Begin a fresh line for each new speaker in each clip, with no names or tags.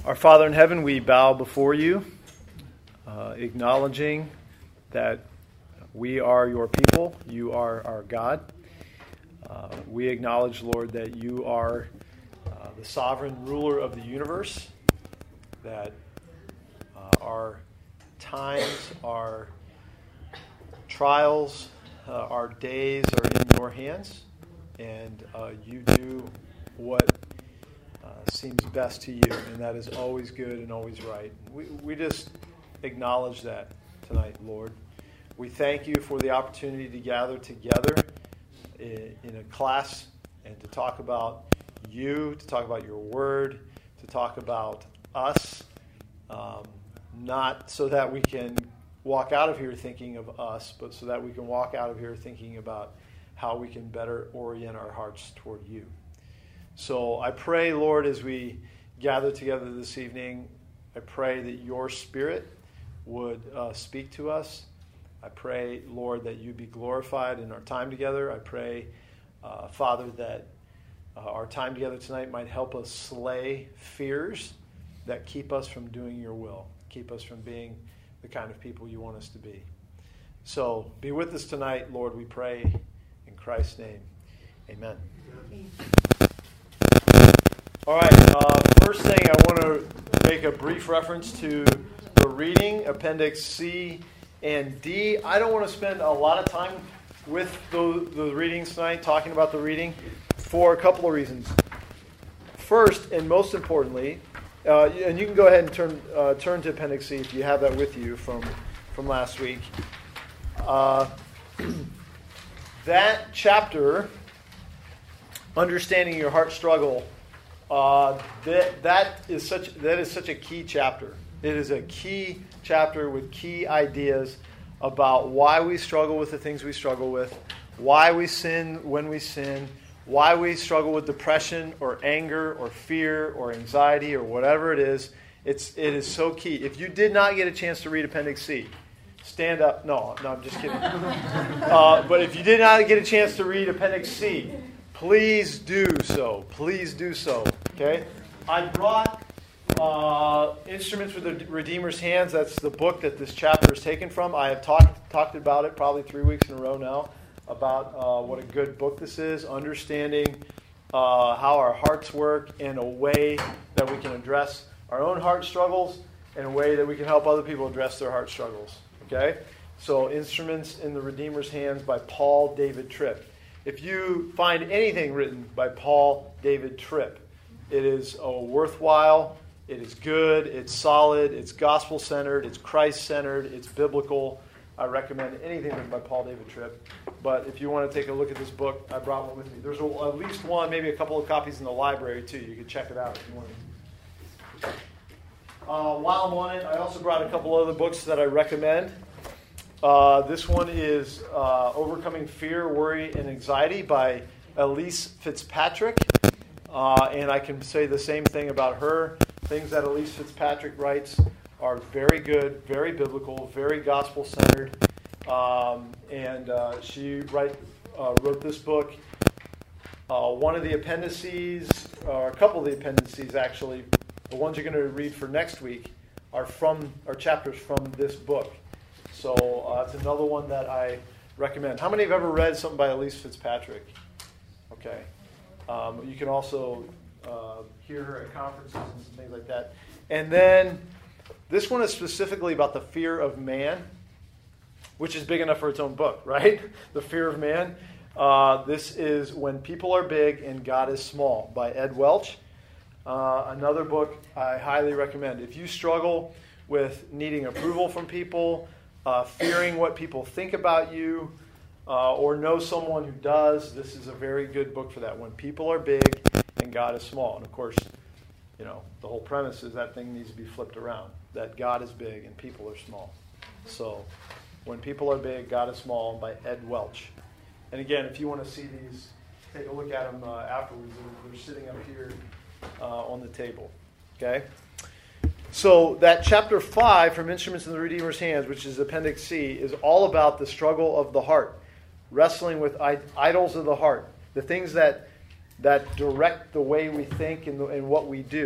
Our Father in heaven, we bow before you, acknowledging that we are your people, you are our God. We acknowledge, Lord, that you are the sovereign ruler of the universe, that our times, our trials, our days are in your hands, and you do what seems best to you, and that is always good and always right. We just acknowledge that tonight, Lord. We thank you for the opportunity to gather together in a class and to talk about you, to talk about your word, to talk about us, not so that we can walk out of here thinking of us, but so that we can walk out of here thinking about how we can better orient our hearts toward you. So I pray, Lord, as we gather together this evening, I pray that your Spirit would speak to us. I pray, Lord, that you be glorified in our time together. I pray, Father, that our time together tonight might help us slay fears that keep us from doing your will, keep us from being the kind of people you want us to be. So be with us tonight, Lord, we pray in Christ's name. Amen. All right, first thing I want to make a brief reference to the reading, Appendix C and D. I don't want to spend a lot of time with the readings tonight, talking about the reading, for a couple of reasons. First, and most importantly, and you can go ahead and turn to Appendix C if you have that with you from last week. That chapter, Understanding Your Heart Struggle, that is such a key chapter. It is a key chapter with key ideas about why we struggle with the things we struggle with, why we sin when we sin, why we struggle with depression or anger or fear or anxiety or whatever it is. It is so key. If you did not get a chance to read Appendix C, stand up. No, I'm just kidding. But if you did not get a chance to read Appendix C, please do so. Please do so. Okay? I brought Instruments with the Redeemer's Hands. That's the book that this chapter is taken from. I have talked about it probably 3 weeks in a row now, about what a good book this is, understanding how our hearts work in a way that we can address our own heart struggles, in a way that we can help other people address their heart struggles. Okay? So, Instruments in the Redeemer's Hands by Paul David Tripp. If you find anything written by Paul David Tripp, it is worthwhile, it is good, it's solid, it's gospel-centered, it's Christ-centered, it's biblical. I recommend anything written by Paul David Tripp. But if you want to take a look at this book, I brought one with me. There's at least one, maybe a couple of copies in the library, too. You can check it out if you want to. While I'm on it, I also brought a couple other books that I recommend. This one is Overcoming Fear, Worry, and Anxiety by Elyse Fitzpatrick. And I can say the same thing about her. Things that Elyse Fitzpatrick writes are very good, very biblical, very gospel-centered. And she wrote this book. One of the appendices, or a couple of the appendices actually, the ones you're going to read for next week, are chapters from this book. So it's another one that I recommend. How many have ever read something by Elyse Fitzpatrick? Okay. You can also hear her at conferences and things like that. And then this one is specifically about the fear of man, which is big enough for its own book, right? The Fear of Man. This is When People Are Big and God is Small by Ed Welch. Another book I highly recommend. If you struggle with needing approval from people, fearing what people think about you, or know someone who does, this is a very good book for that. When People Are Big and God is Small. And of course, the whole premise is that thing needs to be flipped around, that God is big and people are small. So, When People Are Big, God is Small by Ed Welch. And again, if you want to see these, take a look at them afterwards. They're sitting up here on the table. Okay? So that chapter 5 from Instruments in the Redeemer's Hands, which is Appendix C, is all about the struggle of the heart, wrestling with idols of the heart, the things that direct the way we think and what we do.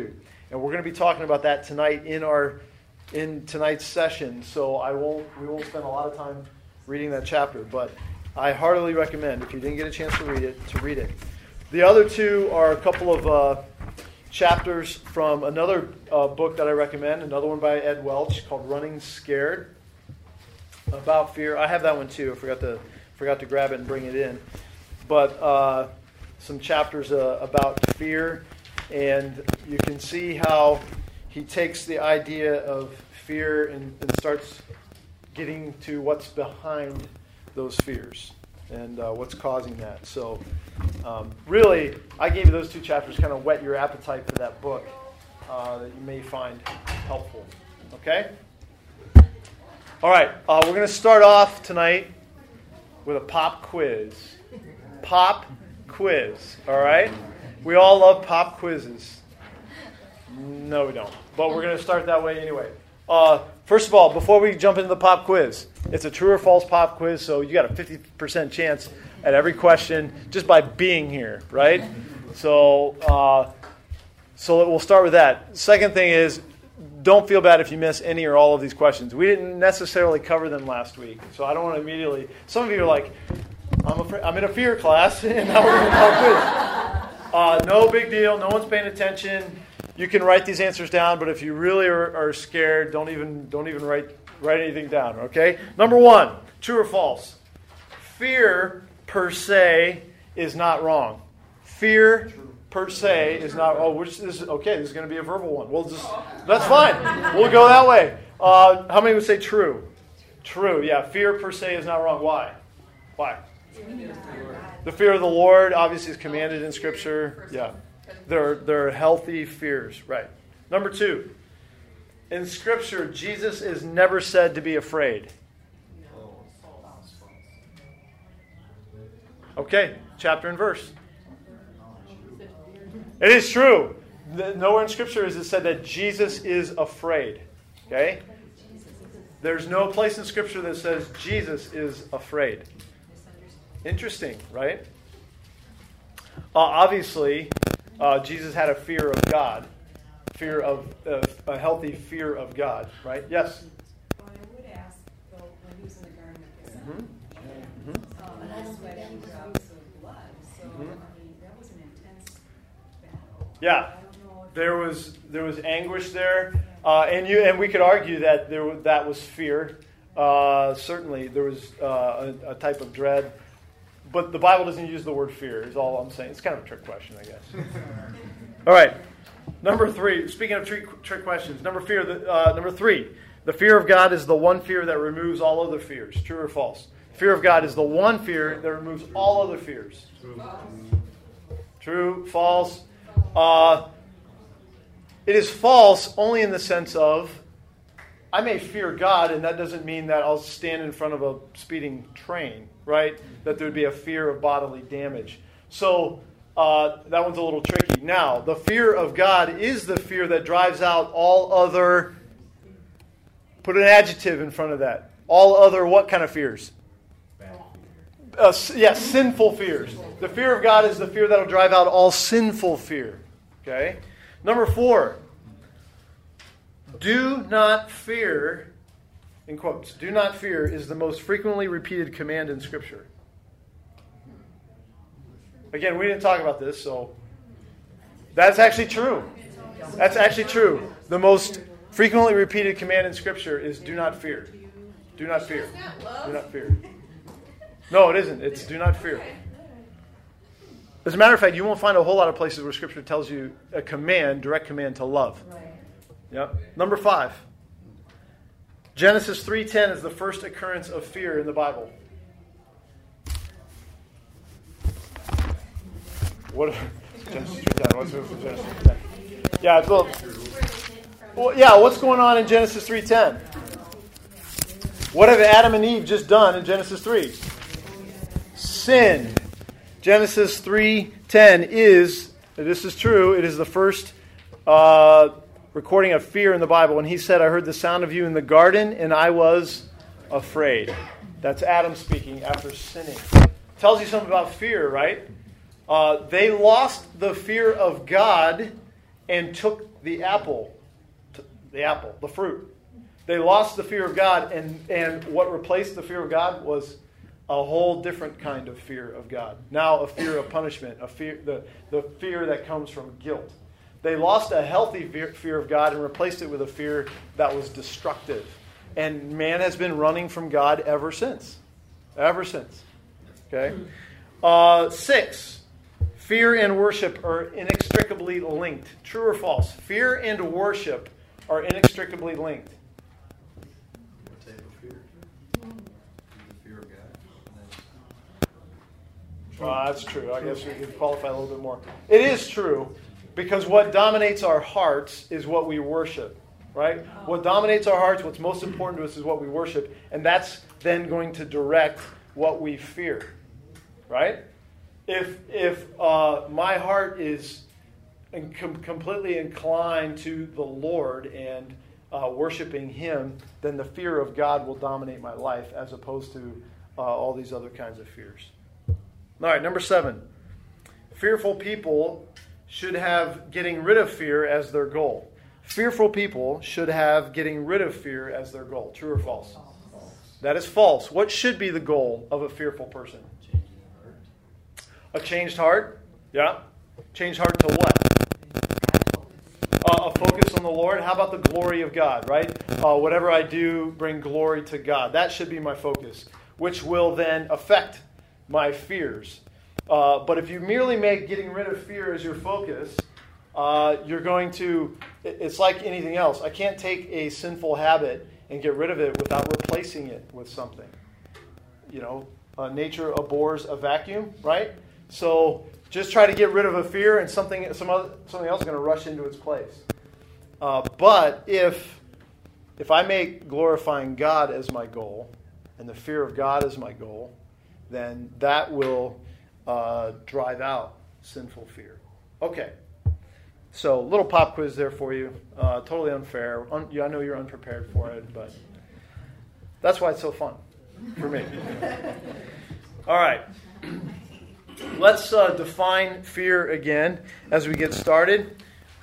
And we're going to be talking about that tonight in tonight's session. So we won't spend a lot of time reading that chapter, but I heartily recommend, if you didn't get a chance to read it. The other two are a couple of chapters from another book that I recommend, another one by Ed Welch called Running Scared, about fear. I have that one too. I forgot to grab it and bring it in. But some chapters about fear, and you can see how he takes the idea of fear and starts getting to what's behind those fears and what's causing that. So really, I gave you those two chapters to kind of whet your appetite for that book that you may find helpful. Okay? All right, we're going to start off tonight with a pop quiz. Pop quiz, all right? We all love pop quizzes. No, we don't. But we're going to start that way anyway. First of all, before we jump into the pop quiz, it's a true or false pop quiz, so you got a 50% chance at every question just by being here, right? So we'll start with that. Second thing is, don't feel bad if you miss any or all of these questions. We didn't necessarily cover them last week, so I don't want to immediately... Some of you are like, I'm in a fear class, and now we're going to pop quiz. No big deal. No one's paying attention. You can write these answers down, but if you really are scared, don't even write anything down, okay? Number one, true or false? Fear per se is not wrong. Fear per se is not. This is okay. This is going to be a verbal one. That's fine. We'll go that way. How many would say true? True. Yeah. Fear per se is not wrong. Why? The fear of the Lord obviously is commanded in Scripture. Yeah. They're healthy fears. Right. Number two. In Scripture, Jesus is never said to be afraid. Okay. Chapter and verse. It is true. Nowhere in Scripture is it said that Jesus is afraid. Okay? There's no place in Scripture that says Jesus is afraid. Interesting, right? Obviously, Jesus had a fear of God. A healthy fear of God, right? Yes?
Well, I would ask, though, when he was in the Garden of Gethsemane, that's sweating drops of blood. So, I mean, that was an intense battle.
Yeah. There was anguish there. And we could argue that that was fear. Certainly, there was a type of dread. But the Bible doesn't use the word fear, is all I'm saying. It's kind of a trick question, I guess. All right. Number three. Speaking of trick questions. Number three. The fear of God is the one fear that removes all other fears. True or false? Fear of God is the one fear that removes all other fears. True. False. It is false only in the sense of, I may fear God, and that doesn't mean that I'll stand in front of a speeding train, right? That there would be a fear of bodily damage. So that one's a little tricky. Now, the fear of God is the fear that drives out all other, put an adjective in front of that. All other what kind of fears? Yes, sinful fears. The fear of God is the fear that will drive out all sinful fear. Okay? Number 4. Do not fear, in quotes, do not fear is the most frequently repeated command in Scripture. Again, we didn't talk about this, so that's actually true. That's actually true. The most frequently repeated command in Scripture is do not fear. Do not fear. Do not fear. No, it isn't. It's do not fear. As a matter of fact, you won't find a whole lot of places where Scripture tells you a command, direct command to love. Yep. Number 5. Genesis 3:10 is the first occurrence of fear in the Bible. What? Genesis 3:10. What's Genesis 3:10? Yeah, what's going on in Genesis 3:10? What have Adam and Eve just done in Genesis 3? Sinned. Genesis 3:10 is, this is true, it is the first recording of fear in the Bible. And he said, I heard the sound of you in the garden, and I was afraid. That's Adam speaking after sinning. Tells you something about fear, right? They lost the fear of God and took the fruit. They lost the fear of God, and what replaced the fear of God was a whole different kind of fear of God. Now a fear of punishment, the fear that comes from guilt. They lost a healthy fear of God and replaced it with a fear that was destructive. And man has been running from God ever since. Ever since. Okay? 6. Fear and worship are inextricably linked. True or false? Fear and worship are inextricably linked.
What type of fear? The fear of God.
That's true. I guess we could qualify a little bit more. It is true, because what dominates our hearts is what we worship, right? What dominates our hearts, what's most important to us is what we worship, and that's then going to direct what we fear, right? If my heart is completely inclined to the Lord and worshiping Him, then the fear of God will dominate my life as opposed to all these other kinds of fears. All right, number 7. Fearful people should have getting rid of fear as their goal. Fearful people should have getting rid of fear as their goal. True or false?
False.
That is false. What should be the goal of a fearful person?
Changing heart.
A changed heart? Yeah. Changed heart to what? A focus on the Lord. How about the glory of God, right? Whatever I do, bring glory to God. That should be my focus, which will then affect my fears. But if you merely make getting rid of fear as your focus, you're going to, it's like anything else. I can't take a sinful habit and get rid of it without replacing it with something. You know, nature abhors a vacuum, right? So just try to get rid of a fear and something else is going to rush into its place. But if I make glorifying God as my goal and the fear of God as my goal, then that will drive out sinful fear. Okay. So, little pop quiz there for you. Totally unfair. I know you're unprepared for it, but that's why it's so fun for me. All right. Let's define fear again as we get started.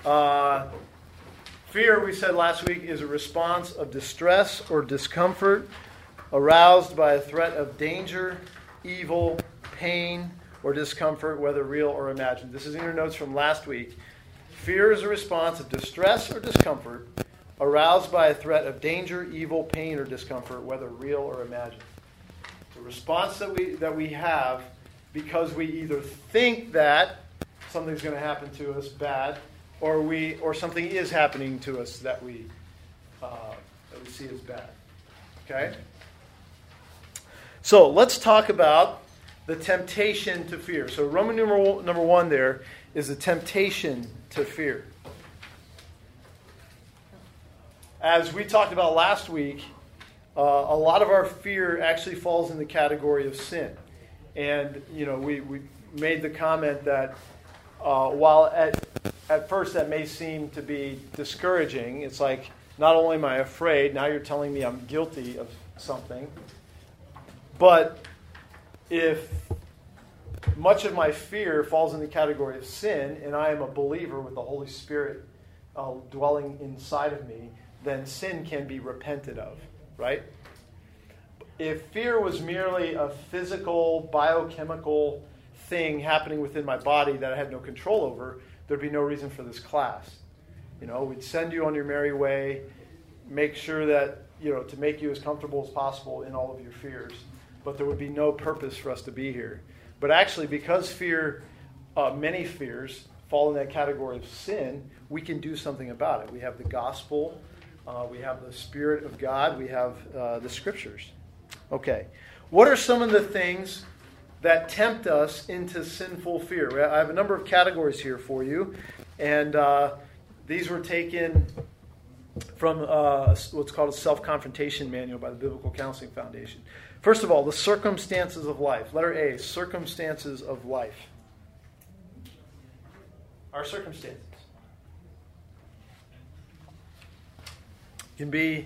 Fear, we said last week, is a response of distress or discomfort aroused by a threat of danger, evil, pain, or discomfort, whether real or imagined. This is in your notes from last week. Fear is a response of distress or discomfort aroused by a threat of danger, evil, pain, or discomfort, whether real or imagined. It's a response that we have because we either think that something's going to happen to us bad, or something is happening to us that we see as bad. Okay? So let's talk about the temptation to fear. So Roman number 1 there is the temptation to fear. As we talked about last week, a lot of our fear actually falls in the category of sin. And, you know, we made the comment that while at first that may seem to be discouraging, it's like, not only am I afraid, now you're telling me I'm guilty of something. But if much of my fear falls in the category of sin, and I am a believer with the Holy Spirit dwelling inside of me, then sin can be repented of, right? If fear was merely a physical, biochemical thing happening within my body that I had no control over, there'd be no reason for this class. You know, we'd send you on your merry way, make sure that, you know, to make you as comfortable as possible in all of your fears. But there would be no purpose for us to be here. But actually, because fear, many fears fall in that category of sin, we can do something about it. We have the gospel, we have the Spirit of God, we have the Scriptures. Okay, what are some of the things that tempt us into sinful fear? I have a number of categories here for you, and these were taken from what's called a self-confrontation manual by the Biblical Counseling Foundation. First of all, the circumstances of life. Letter A, circumstances of life. Our circumstances. It can be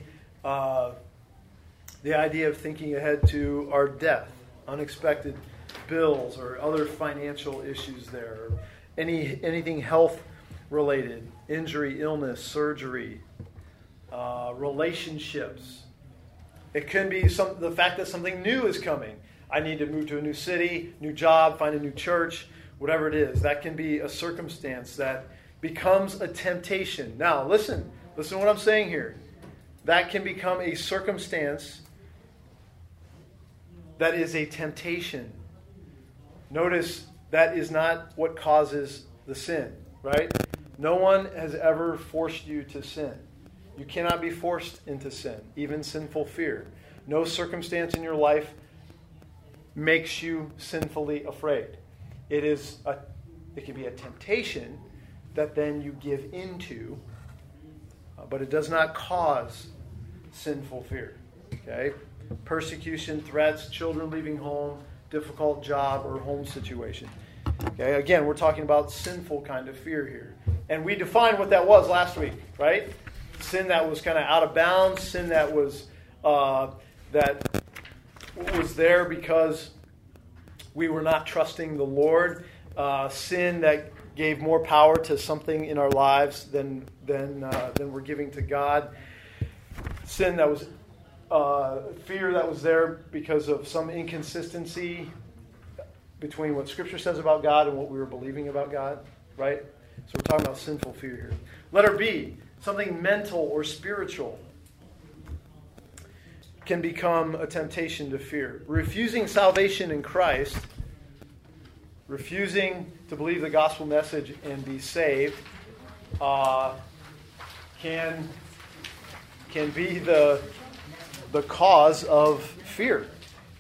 the idea of thinking ahead to our death, unexpected bills, or other financial issues there, anything health related, injury, illness, surgery, relationships. It can be the fact that something new is coming. I need to move to a new city, new job, find a new church, whatever it is. That can be a circumstance that becomes a temptation. Now, listen to what I'm saying here. That can become a circumstance that is a temptation. Notice that is not what causes the sin, right? No one has ever forced you to sin. You cannot be forced into sin, even sinful fear. No circumstance in your life makes you sinfully afraid. It can be a temptation that then you give into, but it does not cause sinful fear. Okay? Persecution, threats, children leaving home, difficult job or home situation. Okay? Again, we're talking about sinful kind of fear here. And we defined what that was last week, right? Sin that was kind of out of bounds, sin that was there because we were not trusting the Lord, sin that gave more power to something in our lives than we're giving to God, sin that was fear that was there because of some inconsistency between what Scripture says about God and what we were believing about God, right? So we're talking about sinful fear here. Letter B, something mental or spiritual can become a temptation to fear. Refusing salvation in Christ, refusing to believe the gospel message and be saved, can be the cause of fear.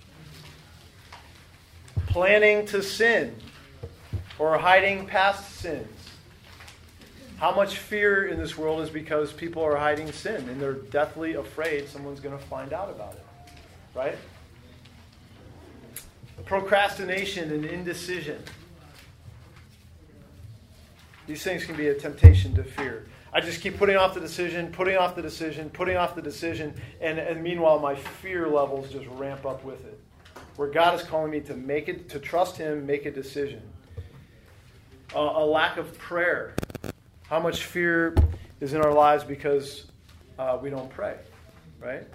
Planning to sin or hiding past sins. How much fear in this world is because people are hiding sin and they're deathly afraid someone's going to find out about it, right? Procrastination and indecision. These things can be a temptation to fear. I just keep putting off the decision, and meanwhile my fear levels just ramp up with it. Where God is calling me to trust Him, make a decision. A lack of prayer. How much fear is in our lives because we don't pray, right?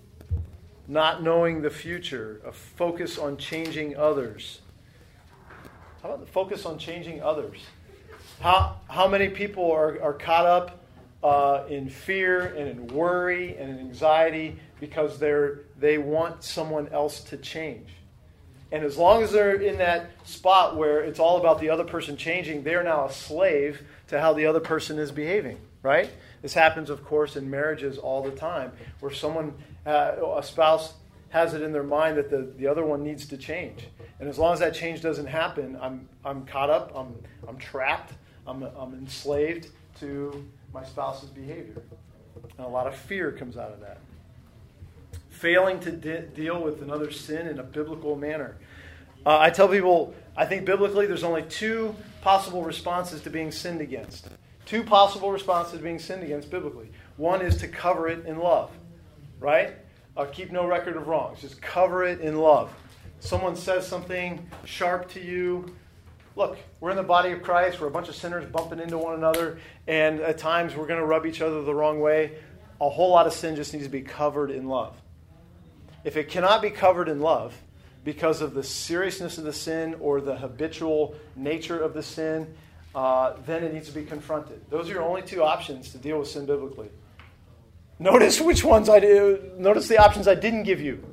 Not knowing the future, a focus on changing others. How about the focus on changing others? How many people are caught up in fear and in worry and in anxiety because they want someone else to change? And as long as they're in that spot where it's all about the other person changing, they're now a slave to how the other person is behaving, right? This happens, of course, in marriages all the time, where a spouse has it in their mind that the other one needs to change. And as long as that change doesn't happen, I'm caught up, I'm trapped, I'm enslaved to my spouse's behavior. And a lot of fear comes out of that. Failing to deal with another sin in a biblical manner. I tell people, I think biblically there's only two possible responses to being sinned against. Two possible responses to being sinned against biblically. One is to cover it in love, right? Keep no record of wrongs. Just cover it in love. Someone says something sharp to you. Look, we're in the body of Christ. We're a bunch of sinners bumping into one another. And at times we're going to rub each other the wrong way. A whole lot of sin just needs to be covered in love. If it cannot be covered in love because of the seriousness of the sin or the habitual nature of the sin, then it needs to be confronted. Those are your only two options to deal with sin biblically. Notice which ones I do. Notice the options I didn't give you.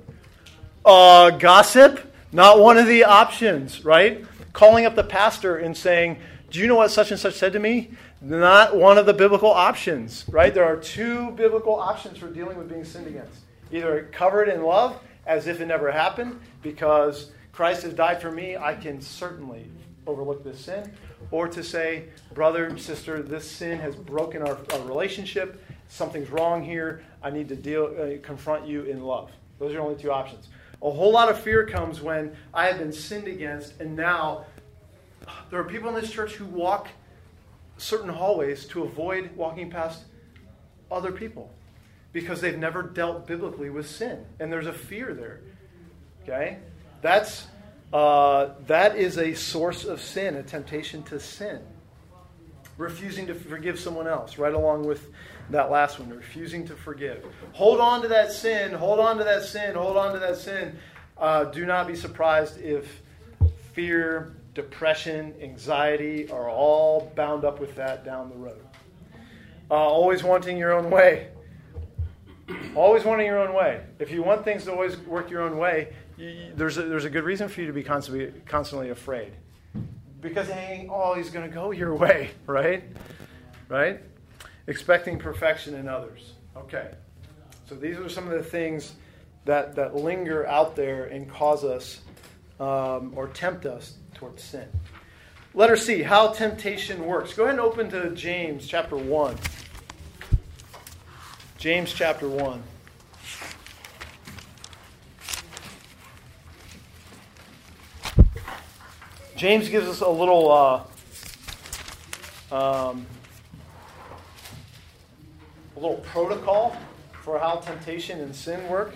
Gossip, not one of the options, right? Calling up the pastor and saying, "Do you know what such and such said to me?" Not one of the biblical options, right? There are two biblical options for dealing with being sinned against. Either cover it in love as if it never happened, because Christ has died for me, I can certainly overlook this sin. Or to say, brother, sister, this sin has broken our relationship. Something's wrong here. I need to confront you in love. Those are your only two options. A whole lot of fear comes when I have been sinned against, and now there are people in this church who walk certain hallways to avoid walking past other people, because they've never dealt biblically with sin. And there's a fear there. Okay? That is a source of sin, a temptation to sin. refusing to forgive someone else, right along with that last one, refusing to forgive. Hold on to that sin, hold on to that sin, hold on to that sin. Do not be surprised if fear, depression, anxiety are all bound up with that down the road. Always wanting your own way. Always wanting your own way. If you want things to always work your own way, there's a good reason for you to be constantly afraid. Because it ain't always going to go your way, right? Right? Expecting perfection in others. Okay. So these are some of the things that linger out there and cause us or tempt us towards sin. Letter C, how temptation works. Go ahead and open to James chapter 1. James chapter 1. James gives us a little protocol for how temptation and sin work.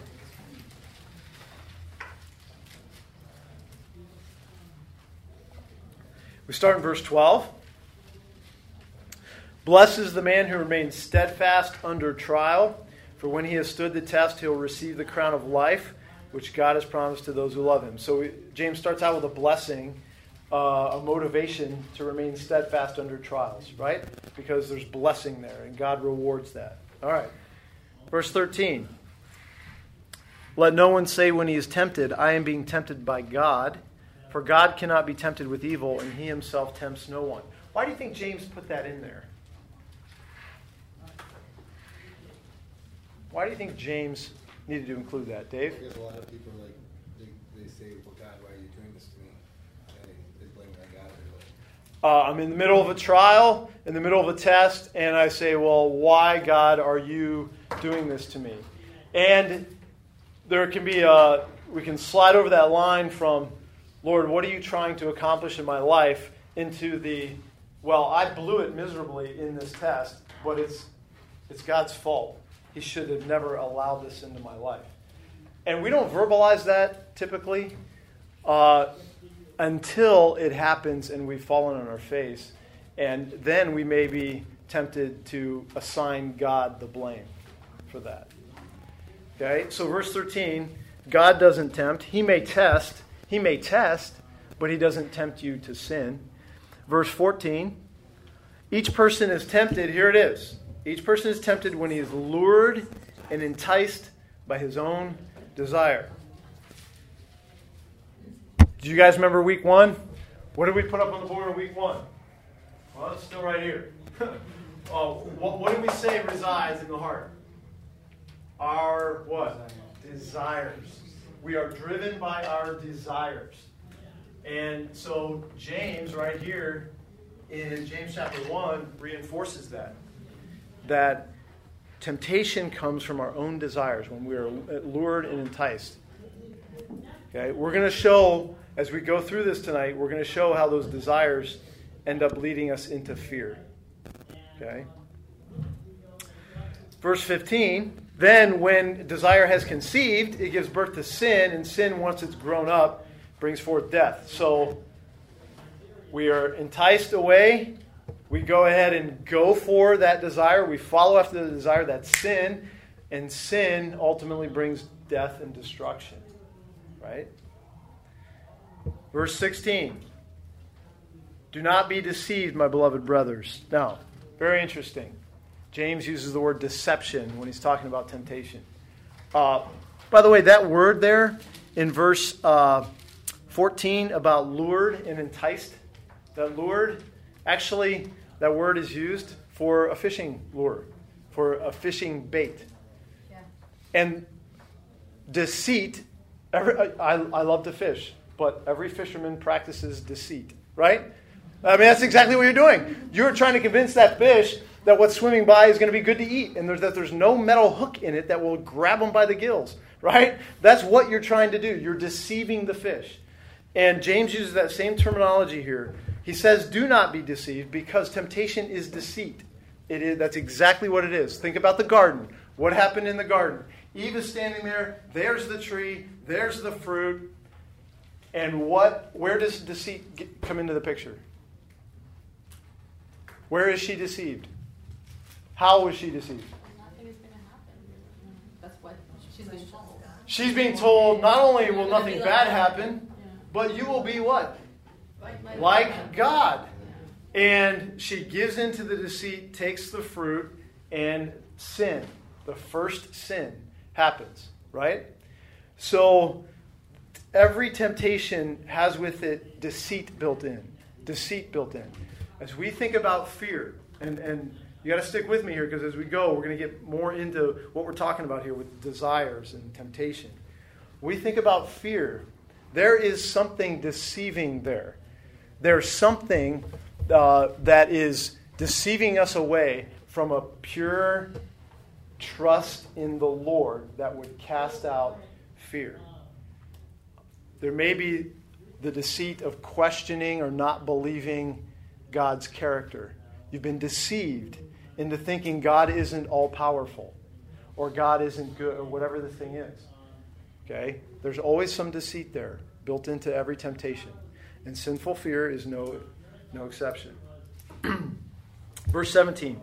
We start in verse 12. Blessed is the man who remains steadfast under trial, for when he has stood the test, he will receive the crown of life, which God has promised to those who love him. So James starts out with a blessing, a motivation to remain steadfast under trials, right? Because there's blessing there, and God rewards that. All right. Verse 13. Let no one say when he is tempted, I am being tempted by God, for God cannot be tempted with evil, and he himself tempts no one. Why do you think James put that in there? Why do you think James needed to include that, Dave?
Because a lot of people, they say, well, God, why are you doing this to me? And they blame that God.
I'm in the middle of a trial, in the middle of a test, and I say, well, why, God, are you doing this to me? And there can be we can slide over that line from, Lord, what are you trying to accomplish in my life, into the, well, I blew it miserably in this test, but it's God's fault. He should have never allowed this into my life. And we don't verbalize that typically until it happens and we've fallen on our face. And then we may be tempted to assign God the blame for that. Okay, so verse 13, God doesn't tempt. He may test, but he doesn't tempt you to sin. Verse 14, each person is tempted, here it is. Each person is tempted when he is lured and enticed by his own desire. Do you guys remember week 1? What did we put up on the board in week 1? Well, it's still right here. What did we say resides in the heart? Our what? Desires. We are driven by our desires. And so James right here in James chapter 1 reinforces that temptation comes from our own desires when we are lured and enticed. Okay, we're going to show, as we go through this tonight, we're going to show how those desires end up leading us into fear. Okay. Verse 15, then when desire has conceived, it gives birth to sin, and sin, once it's grown up, brings forth death. So we are enticed away. We go ahead and go for that desire. We follow after the desire, that's sin. And sin ultimately brings death and destruction. Right? Verse 16. Do not be deceived, my beloved brothers. Now, very interesting. James uses the word deception when he's talking about temptation. By the way, that word there in verse 14 about lured and enticed, that lured, actually, that word is used for a fishing lure, for a fishing bait. Yeah. And deceit, I love to fish, but every fisherman practices deceit, right? I mean, that's exactly what you're doing. You're trying to convince that fish that what's swimming by is going to be good to eat, and that there's no metal hook in it that will grab them by the gills, right? That's what you're trying to do. You're deceiving the fish. And James uses that same terminology here. He says, do not be deceived, because temptation is deceit. That's exactly what it is. Think about the garden. What happened in the garden? Eve is standing there. There's the tree. There's the fruit. And where does deceit come into the picture? Where is she deceived? How was she deceived?
Nothing is going to happen. That's what she's being told.
She's being told not only will nothing bad happen, but you will be what? Like God. And she gives into the deceit, takes the fruit, and sin, the first sin, happens, right? So every temptation has with it deceit built in. Deceit built in. As we think about fear, and you got to stick with me here because as we go, we're going to get more into what we're talking about here with desires and temptation. We think about fear. There is something deceiving there. There's something that is deceiving us away from a pure trust in the Lord that would cast out fear. There may be the deceit of questioning or not believing God's character. You've been deceived into thinking God isn't all-powerful or God isn't good or whatever the thing is. Okay? There's always some deceit there built into every temptation. And sinful fear is no exception. Verse 17.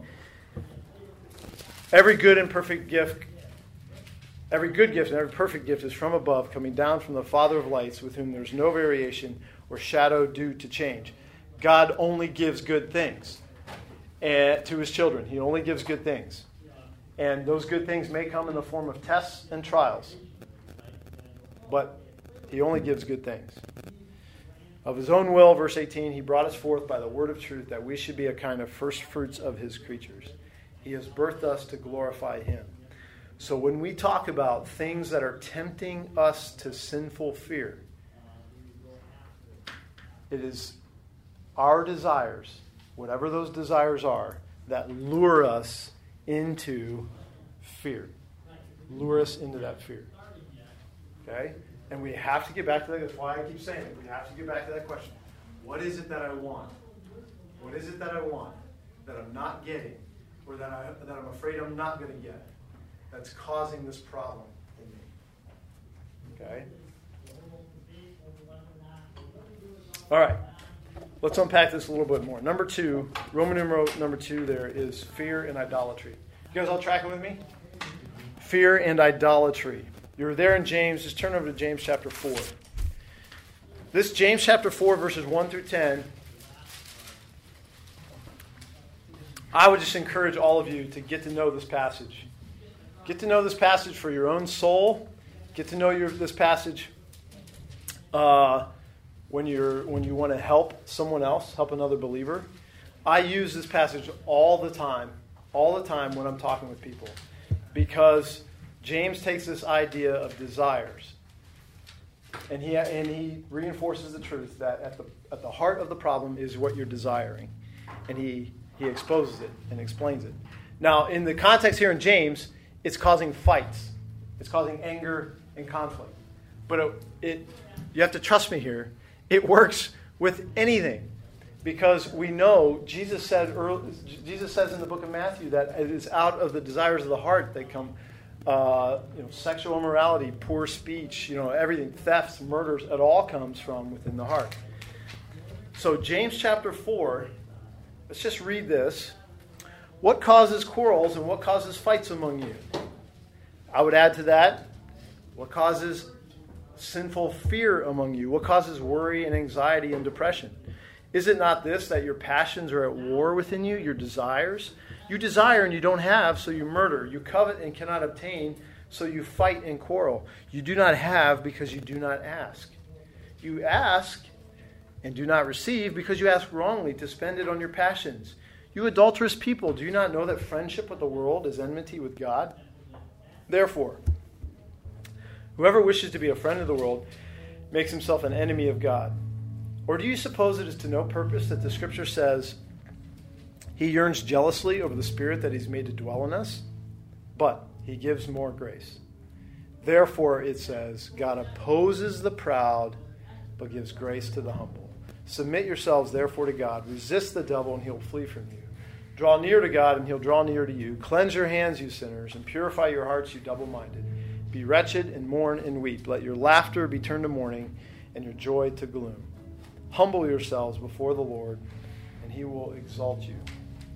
Every good and perfect gift and every perfect gift is from above, coming down from the Father of lights, with whom there's no variation or shadow due to change. God only gives good things to his children. He only gives good things. And those good things may come in the form of tests and trials. But he only gives good things. Of his own will, verse 18, he brought us forth by the word of truth, that we should be a kind of first fruits of his creatures. He has birthed us to glorify him. So when we talk about things that are tempting us to sinful fear, it is our desires, whatever those desires are, that lure us into fear. Lure us into that fear. Okay? And we have to get back to that. That's why I keep saying it. We have to get back to that question. What is it that I want? What is it that I want that I'm not getting, or that I'm afraid I'm not going to get, that's causing this problem in me? Okay? All right. Let's unpack this a little bit more. Number 2, Roman numeral number 2 there is fear and idolatry. You guys all tracking with me? Fear and idolatry. You're there in James. Just turn over to James chapter 4. This James chapter 4, verses 1 through 10. I would just encourage all of you to get to know this passage. Get to know this passage for your own soul. Get to know this passage when you want to help someone else, help another believer. I use this passage all the time when I'm talking with people, because James takes this idea of desires, and he reinforces the truth that at the heart of the problem is what you're desiring, and he exposes it and explains it. Now, in the context here in James, it's causing fights, it's causing anger and conflict. But you have to trust me here. It works with anything, because we know Jesus says in the book of Matthew that it is out of the desires of the heart that come. Sexual immorality, poor speech, everything, thefts, murders, it all comes from within the heart. So James chapter 4, let's just read this. What causes quarrels and what causes fights among you? I would add to that, what causes sinful fear among you? What causes worry and anxiety and depression? Is it not this, that your passions are at war within you, your desires? You desire and you don't have, so you murder. You covet and cannot obtain, so you fight and quarrel. You do not have because you do not ask. You ask and do not receive because you ask wrongly to spend it on your passions. You adulterous people, do you not know that friendship with the world is enmity with God? Therefore, whoever wishes to be a friend of the world makes himself an enemy of God. Or do you suppose it is to no purpose that the Scripture says, he yearns jealously over the Spirit that he's made to dwell in us? But he gives more grace. Therefore, it says, God opposes the proud, but gives grace to the humble. Submit yourselves, therefore, to God. Resist the devil, and he'll flee from you. Draw near to God, and he'll draw near to you. Cleanse your hands, you sinners, and purify your hearts, you double-minded. Be wretched, and mourn, and weep. Let your laughter be turned to mourning, and your joy to gloom. Humble yourselves before the Lord, and he will exalt you.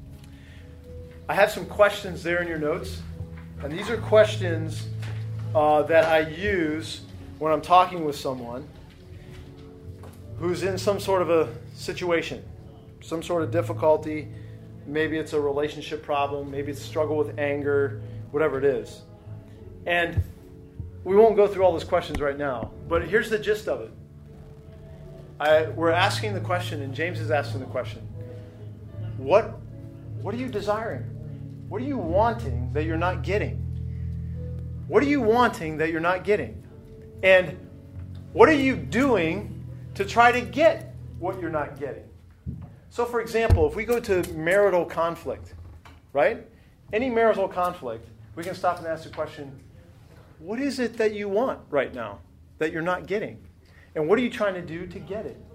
I have some questions there in your notes. And these are questions that I use when I'm talking with someone who's in some sort of a situation, some sort of difficulty. Maybe it's a relationship problem. Maybe it's a struggle with anger, whatever it is. And we won't go through all those questions right now. But here's the gist of it. We're asking the question, and James is asking the question, what are you desiring? What are you wanting that you're not getting? What are you wanting that you're not getting? And what are you doing to try to get what you're not getting? So, for example, if we go to marital conflict, right? Any marital conflict, we can stop and ask the question, what is it that you want right now that you're not getting? And what are you trying to do to get it?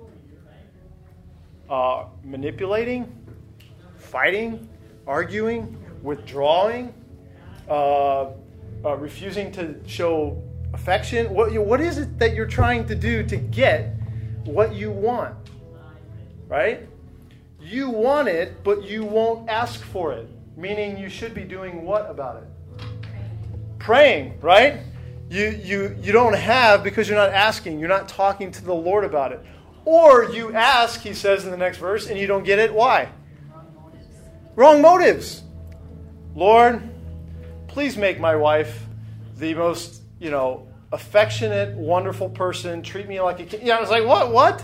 Manipulating? Fighting? Arguing? Withdrawing? Refusing to show affection? What is it that you're trying to do to get what you want? Right? You want it, but you won't ask for it. Meaning you should be doing what about it? Praying, right? You don't have because you're not asking. You're not talking to the Lord about it. Or you ask, he says in the next verse, and you don't get it. Why? Wrong motives. Lord, please make my wife the most, affectionate, wonderful person. Treat me like a king. I was like, what?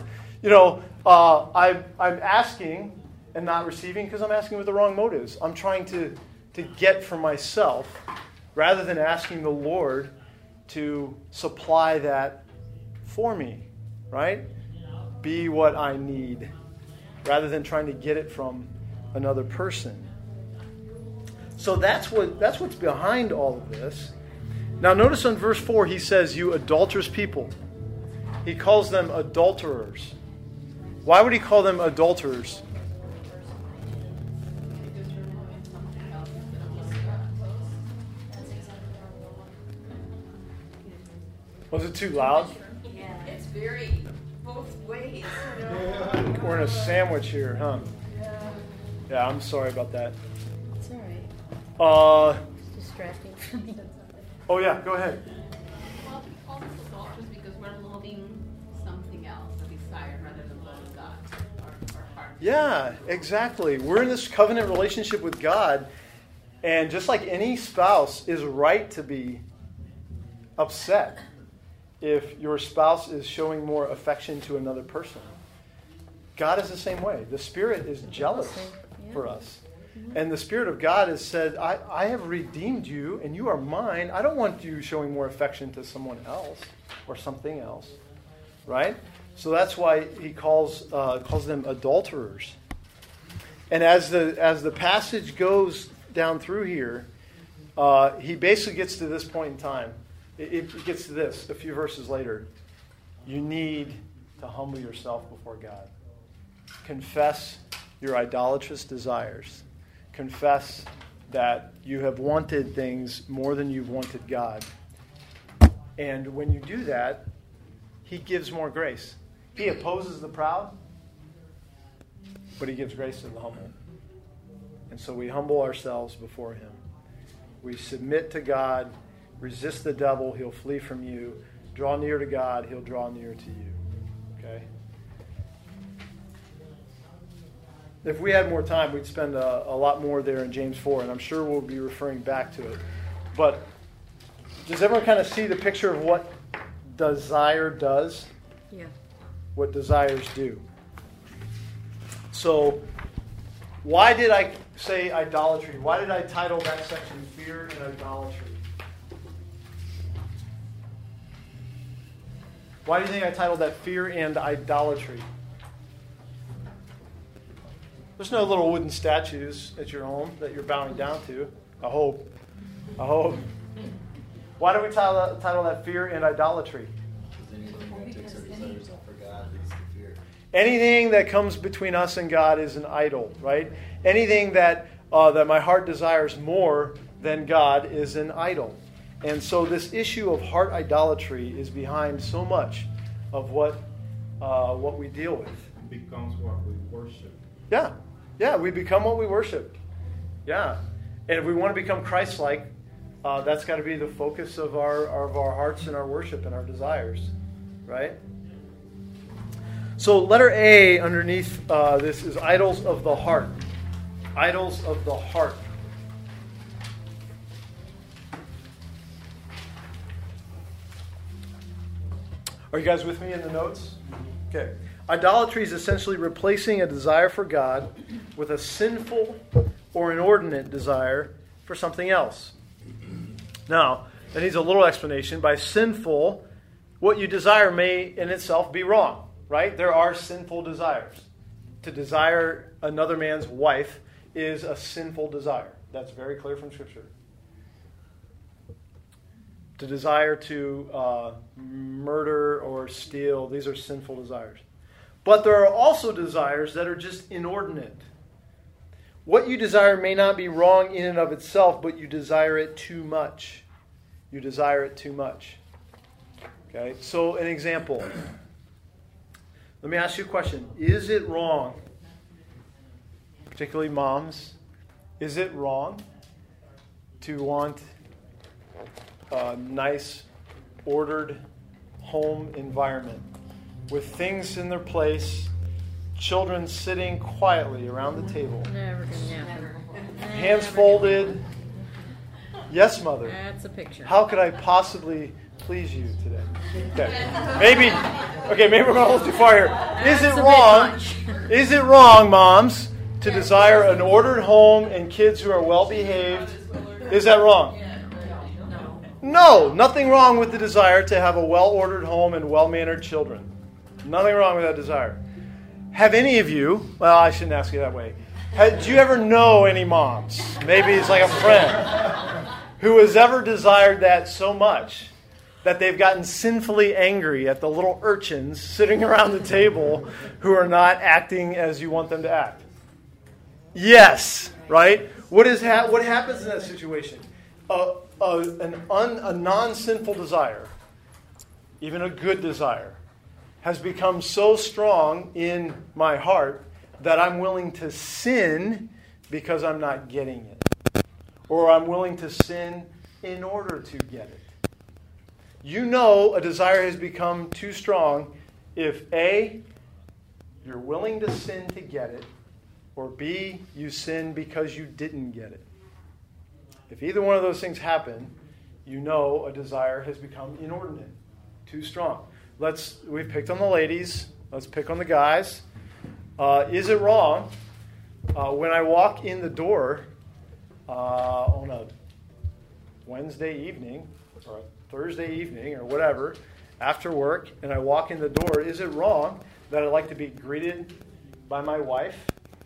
I'm asking and not receiving because I'm asking with the wrong motives. I'm trying to get for myself rather than asking the Lord to supply that for me, right? Be what I need rather than trying to get it from another person. So that's what's behind all of this. Now notice in verse 4 he says, you adulterous people. He calls them adulterers. Why would he call them adulterers? Was it too loud?
Yeah, it's very both ways.
We're in a sandwich here, huh? Yeah, I'm sorry about that.
It's all right.
Uh,
It's distracting for me.
oh yeah, go ahead.
Well, we call this adulterous because we're loving something else, a desire, rather than loving God, our heart.
Yeah, exactly. We're in this covenant relationship with God, and just like any spouse is right to be upset if your spouse is showing more affection to another person. God is the same way. The Spirit is jealous for us. And the Spirit of God has said, I have redeemed you, and you are mine. I don't want you showing more affection to someone else or something else. Right? So that's why he calls them adulterers. And as the passage goes down through here, he basically gets to this point in time. It gets to this a few verses later. You need to humble yourself before God. Confess your idolatrous desires. Confess that you have wanted things more than you've wanted God. And when you do that, he gives more grace. He opposes the proud, but he gives grace to the humble. And so we humble ourselves before him. We submit to God. Resist the devil, he'll flee from you. Draw near to God, he'll draw near to you. Okay? If we had more time, we'd spend a lot more there in James 4, and I'm sure we'll be referring back to it. But does everyone kind of see the picture of what desire does?
Yeah.
What desires do. So, why did I say idolatry? Why did I title that section Fear and Idolatry? Why do you think I titled that Fear and Idolatry? There's no little wooden statues at your home that you're bowing down to. I hope. Why do we title that Fear and Idolatry?
Because anything that takes our desires off for God leads to fear.
Anything that comes between us and God is an idol, right? Anything that my heart desires more than God is an idol. And so this issue of heart idolatry is behind so much of what we deal with.
It becomes what we worship.
Yeah, we become what we worship. Yeah. And if we want to become Christ-like, that's got to be the focus of our hearts and our worship and our desires, right? So letter A underneath this is idols of the heart. Idols of the heart. Are you guys with me in the notes? Okay. Idolatry is essentially replacing a desire for God with a sinful or inordinate desire for something else. Now, that needs a little explanation. By sinful, what you desire may in itself be wrong, right? There are sinful desires. To desire another man's wife is a sinful desire. That's very clear from Scripture. To desire to murder or steal, these are sinful desires. But there are also desires that are just inordinate. What you desire may not be wrong in and of itself, but you desire it too much. You desire it too much. Okay, so an example. Let me ask you a question. Is it wrong, particularly moms, is it wrong to want a nice, ordered home environment with things in their place, children sitting quietly around the table?
Never gonna happen.
Hands folded. Yes, Mother.
That's a picture.
How could I possibly please you today? Okay. Maybe we're going to hold too far here. Is it wrong? Is it wrong, moms, to desire an ordered home and kids who are well behaved? Is that wrong? No, nothing wrong with the desire to have a well-ordered home and well-mannered children. Nothing wrong with that desire. Have any of you, well, I shouldn't ask you that way. Do you ever know any moms? Maybe it's like a friend who has ever desired that so much that they've gotten sinfully angry at the little urchins sitting around the table who are not acting as you want them to act? Yes, right? What happens in that situation? A non-sinful desire, even a good desire, has become so strong in my heart that I'm willing to sin because I'm not getting it. Or I'm willing to sin in order to get it. You know a desire has become too strong if A, you're willing to sin to get it, or B, you sin because you didn't get it. If either one of those things happen, you know a desire has become inordinate, too strong. We've picked on the ladies. Let's pick on the guys. Is it wrong when I walk in the door on a Wednesday evening or a Thursday evening or whatever after work, and I walk in the door, is it wrong that I'd like to be greeted by my wife?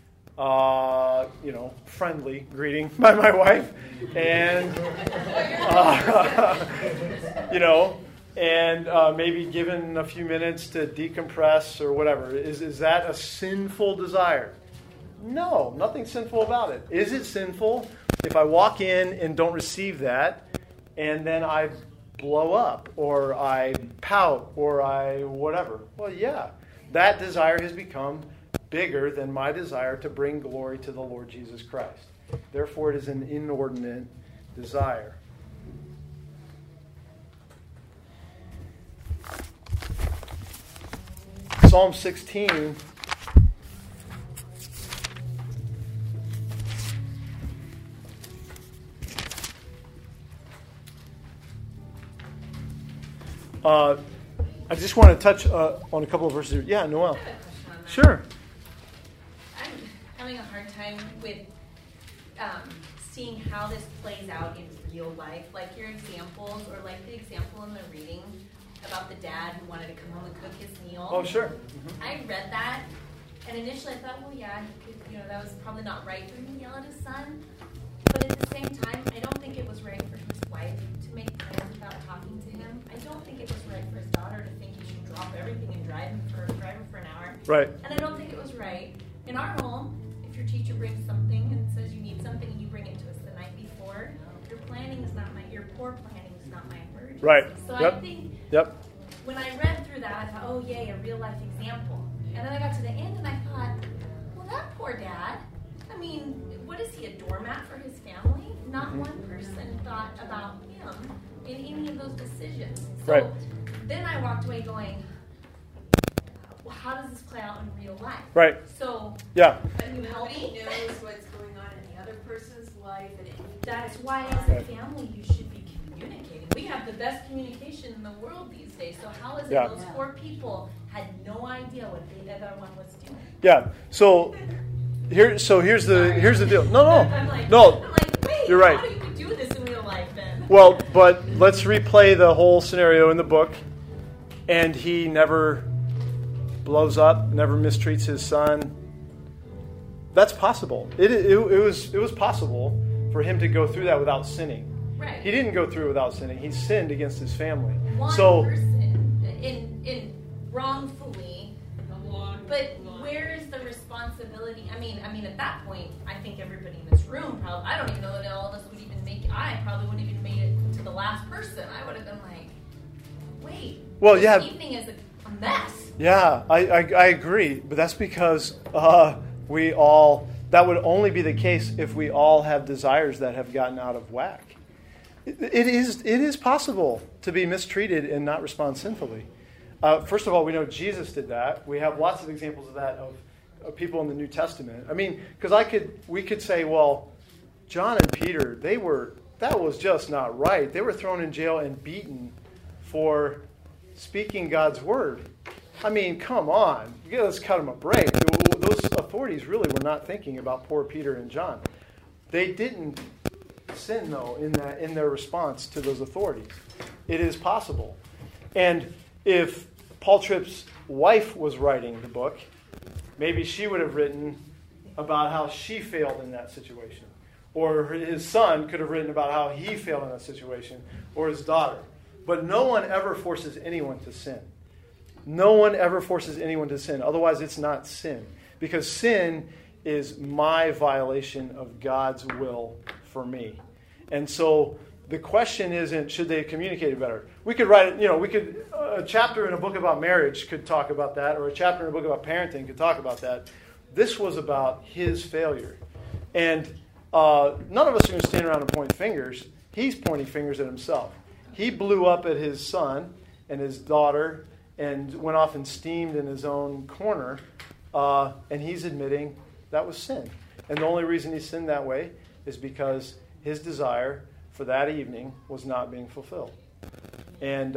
Friendly greeting by my wife, and maybe given a few minutes to decompress or whatever. Is that a sinful desire? No, nothing sinful about it. Is it sinful if I walk in and don't receive that, and then I blow up, or I pout, or I whatever? Well, yeah, that desire has become bigger than my desire to bring glory to the Lord Jesus Christ. Therefore, it is an inordinate desire. Psalm 16. I just want to touch on a couple of verses here. Yeah, Noelle.
I have a question on that.
Sure.
I'm having a hard time with seeing how this plays out in real life. Like your examples, or like the example in the reading about the dad who wanted to come home and cook his meal.
Oh, sure. Mm-hmm.
I read that, and initially I thought, well, yeah, he could, that was probably not right for him to yell at his son. But at the same time, I don't think it was right for his wife to make plans without talking to him. I don't think it was right for his daughter to think he should drop everything and drive him for an hour.
Right.
And I don't think it was right in our home. If your teacher brings something and says you need something and you bring it to us the night before, your poor planning is not my emergency.
Right.
So
Yep.
I think
Yep.
when I read through that, I thought, oh yay, a real life example. And then I got to the end and I thought, well, that poor dad. I mean, what is he, a doormat for his family? not one person thought about him in any of those decisions. So
Right.
then I walked away going, well, how does this play out in real life?
Right.
So
Yeah.
can you help
Nobody
me?
knows what's going on in the other person's life at any
That's
given
why,
time.
as a family, you should be communicating. We have the best communication in the world these days. So how is it
Yeah.
those four people had no idea what the other one was doing?
Yeah. So here's the deal. No.
I'm like, wait,
You're right.
how do you do this in real life then?
Well, but let's replay the whole scenario in the book. And he never blows up, never mistreats his son. That's possible. It was possible for him to go through that without sinning.
Right.
He didn't go through it without sinning. He sinned against his family.
One
So
person in wrongfully, but where is the responsibility? I mean, at that point, I think everybody in this room probably, I don't even know that all of us would even make it. I probably wouldn't even made it to the last person. I would have been like, wait,
Well,
this
yeah.
evening is a mess.
yeah, I agree, but that's because that would only be the case if we all have desires that have gotten out of whack. It is possible to be mistreated and not respond sinfully. First of all, we know Jesus did that. We have lots of examples of that of people in the New Testament. I mean, because we could say, well, John and Peter, that was just not right. They were thrown in jail and beaten for speaking God's word. I mean, come on. Let's cut them a break. Those authorities really were not thinking about poor Peter and John. They didn't sin, though, in their response to those authorities. It is possible. And if Paul Tripp's wife was writing the book, maybe she would have written about how she failed in that situation. Or his son could have written about how he failed in that situation. Or his daughter. But no one ever forces anyone to sin. No one ever forces anyone to sin. Otherwise, it's not sin. Because sin is my violation of God's will for me. And so the question isn't, should they have communicated better? We could write, a chapter in a book about marriage could talk about that, or a chapter in a book about parenting could talk about that. This was about his failure. And none of us are going to stand around and point fingers. He's pointing fingers at himself. He blew up at his son and his daughter and went off and steamed in his own corner, and he's admitting that was sin. And the only reason he sinned that way is because his desire for that evening was not being fulfilled. And,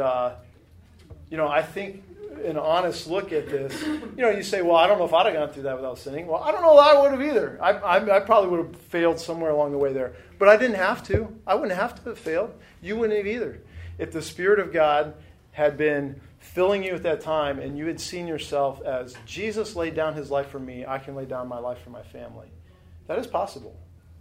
I think an honest look at this, you say, well, I don't know if I'd have gone through that without sinning. Well, I don't know that I would have either. I probably would have failed somewhere along the way there. But I didn't have to. I wouldn't have to have failed. You wouldn't have either. If the Spirit of God had been filling you at that time and you had seen yourself as Jesus laid down his life for me, I can lay down my life for my family. That is possible.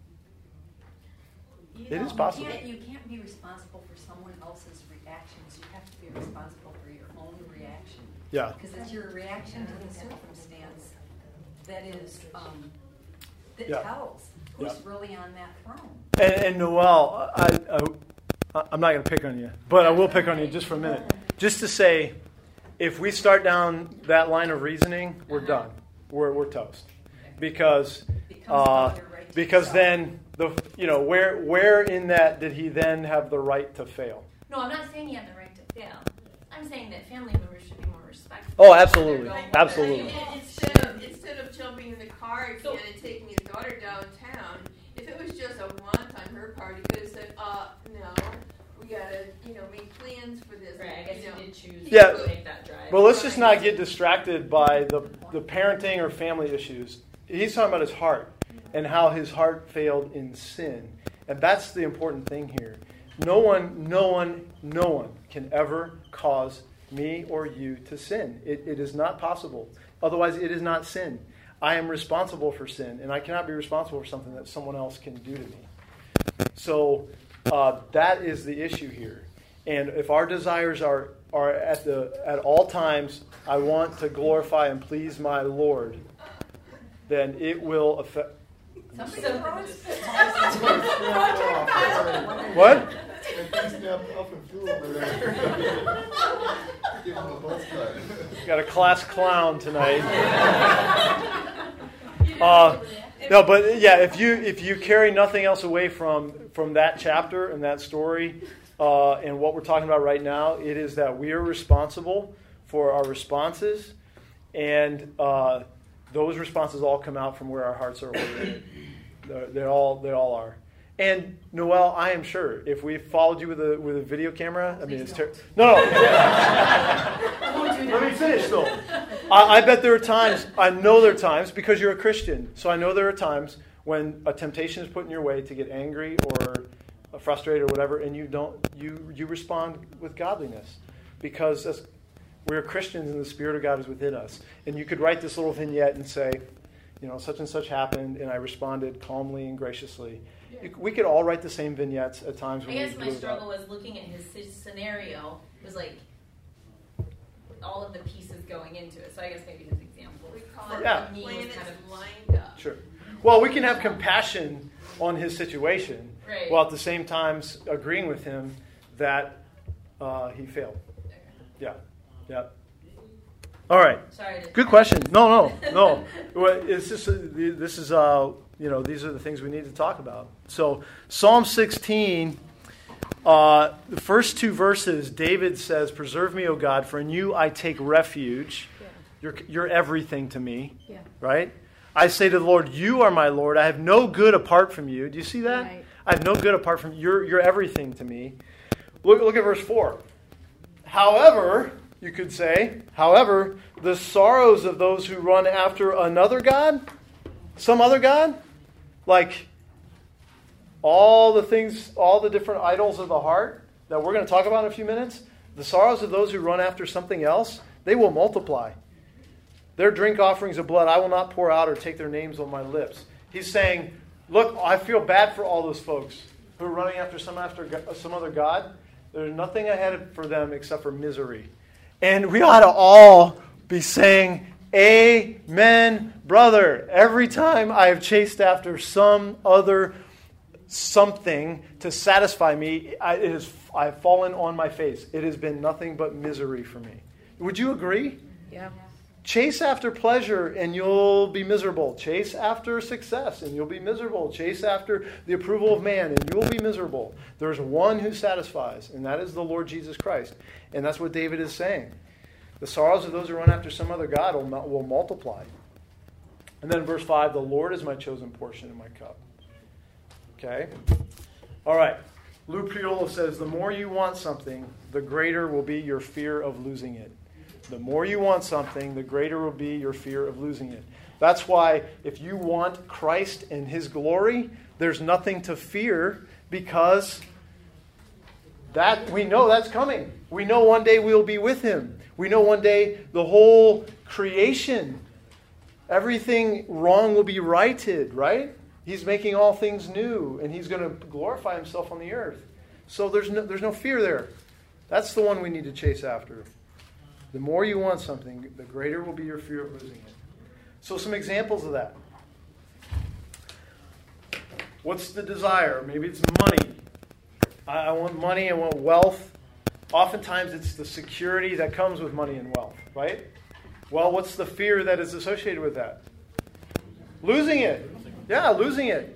It is possible.
You can't be responsible for someone else's reactions. You have to be responsible for your own reaction.
Yeah.
Because it's your reaction to the circumstance that is that
Yeah.
tells who's
Yeah.
really on that throne.
And Noelle, I'm not going to pick on you, but I will pick on you just for a minute. Just to say, if we start down that line of reasoning, we're done. We're toast. Because then where in that did he then have the right to fail?
No, I'm not saying you have the right to fail. I'm saying that family members should be more respectful.
Oh, absolutely.
They're going-
Absolutely.
Instead of jumping in the car again and taking his daughter downtown, if it was just a want on her part, he could have said, no, we gotta, make plans for this.
Right, I guess you did choose
Yeah.
to make that drive.
Well, let's just not get distracted by the parenting or family issues. He's talking about his heart and how his heart failed in sin. And that's the important thing here. No one can ever cause me or you to sin. It is not possible. Otherwise, it is not sin. I am responsible for sin, and I cannot be responsible for something that someone else can do to me. So that is the issue here. And if our desires are at all times, I want to glorify and please my Lord, then it will affect. What?
Up and flew over there. Give him a buzz cut.
Got a class clown tonight.
And
No, but yeah, if you carry nothing else away from that chapter and that story and what we're talking about right now, it is that we are responsible for our responses, and those responses all come out from where our hearts are oriented. They all are. And Noelle, I am sure if we followed you with a video camera, I mean, it's terrible. No. Let me finish though. I bet there are times. I know there are times because you're a Christian, so I know there are times when a temptation is put in your way to get angry or frustrated or whatever, and you respond with godliness because we're Christians and the Spirit of God is within us. And you could write this little vignette and say, such and such happened, and I responded calmly and graciously. We could all write the same vignettes at times.
I guess my struggle was looking at his scenario was like all of the pieces going into it. So I guess maybe his example for me was kind of lined up.
Sure. Well, we can have compassion on his situation,
right,
while at the same time agreeing with him that he failed. Okay. Yeah. All right.
Sorry.
Good question. No. Well, it's just this is these are the things we need to talk about. So Psalm 16, the first two verses, David says, "Preserve me, O God, for in you I take refuge." Yeah. You're everything to me. Yeah. Right? I say to the Lord, "You are my Lord. I have no good apart from you." Do you see that? Right. I have no good apart from you. You're everything to me. Look at verse 4. However, you could say, the sorrows of those who run after another god, some other god, like all the different idols of the heart that we're going to talk about in a few minutes, the sorrows of those who run after something else, they will multiply. Their drink offerings of blood I will not pour out or take their names on my lips. He's saying, look, I feel bad for all those folks who are running after some other god. There's nothing ahead for them except for misery. And we ought to all be saying, amen, brother. Every time I have chased after some other something to satisfy me, I've fallen on my face. It has been nothing but misery for me. Would you agree?
Yeah.
Chase after pleasure and you'll be miserable. Chase after success and you'll be miserable. Chase after the approval of man and you'll be miserable. There's one who satisfies, and that is the Lord Jesus Christ. And that's what David is saying. The sorrows of those who run after some other god will multiply. And then verse 5, the Lord is my chosen portion in my cup. Okay? All right. Lou Priolo says, the more you want something, the greater will be your fear of losing it. The more you want something, the greater will be your fear of losing it. That's why if you want Christ and His glory, there's nothing to fear because we know that's coming. We know one day we'll be with Him. We know one day the whole creation, everything wrong will be righted, right? He's making all things new, and He's going to glorify Himself on the earth. So there's no fear there. That's the one we need to chase after. The more you want something, the greater will be your fear of losing it. So some examples of that. What's the desire? Maybe it's money. I want money, I want wealth. Oftentimes it's the security that comes with money and wealth, right? Well, what's the fear that is associated with that? Losing it. Yeah, losing it.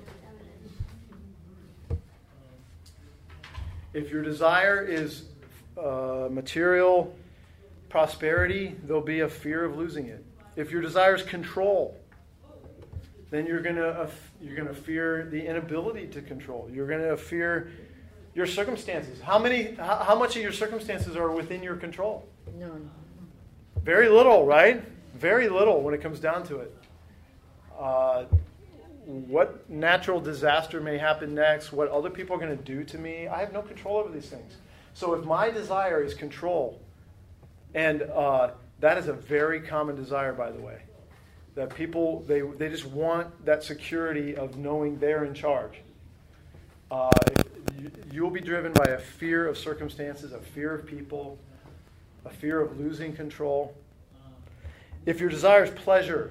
If your desire is material prosperity, there'll be a fear of losing it. If your desire is control, then you're going to fear the inability to control. You're going to fear your circumstances. How much of your circumstances are within your control?
None.
Very little, right? Very little when it comes down to it. What natural disaster may happen next, what other people are going to do to me, I have no control over these things. So if my desire is control, and that is a very common desire, by the way, that people, they just want that security of knowing they're in charge. You'll be driven by a fear of circumstances, a fear of people, a fear of losing control. If your desire is pleasure,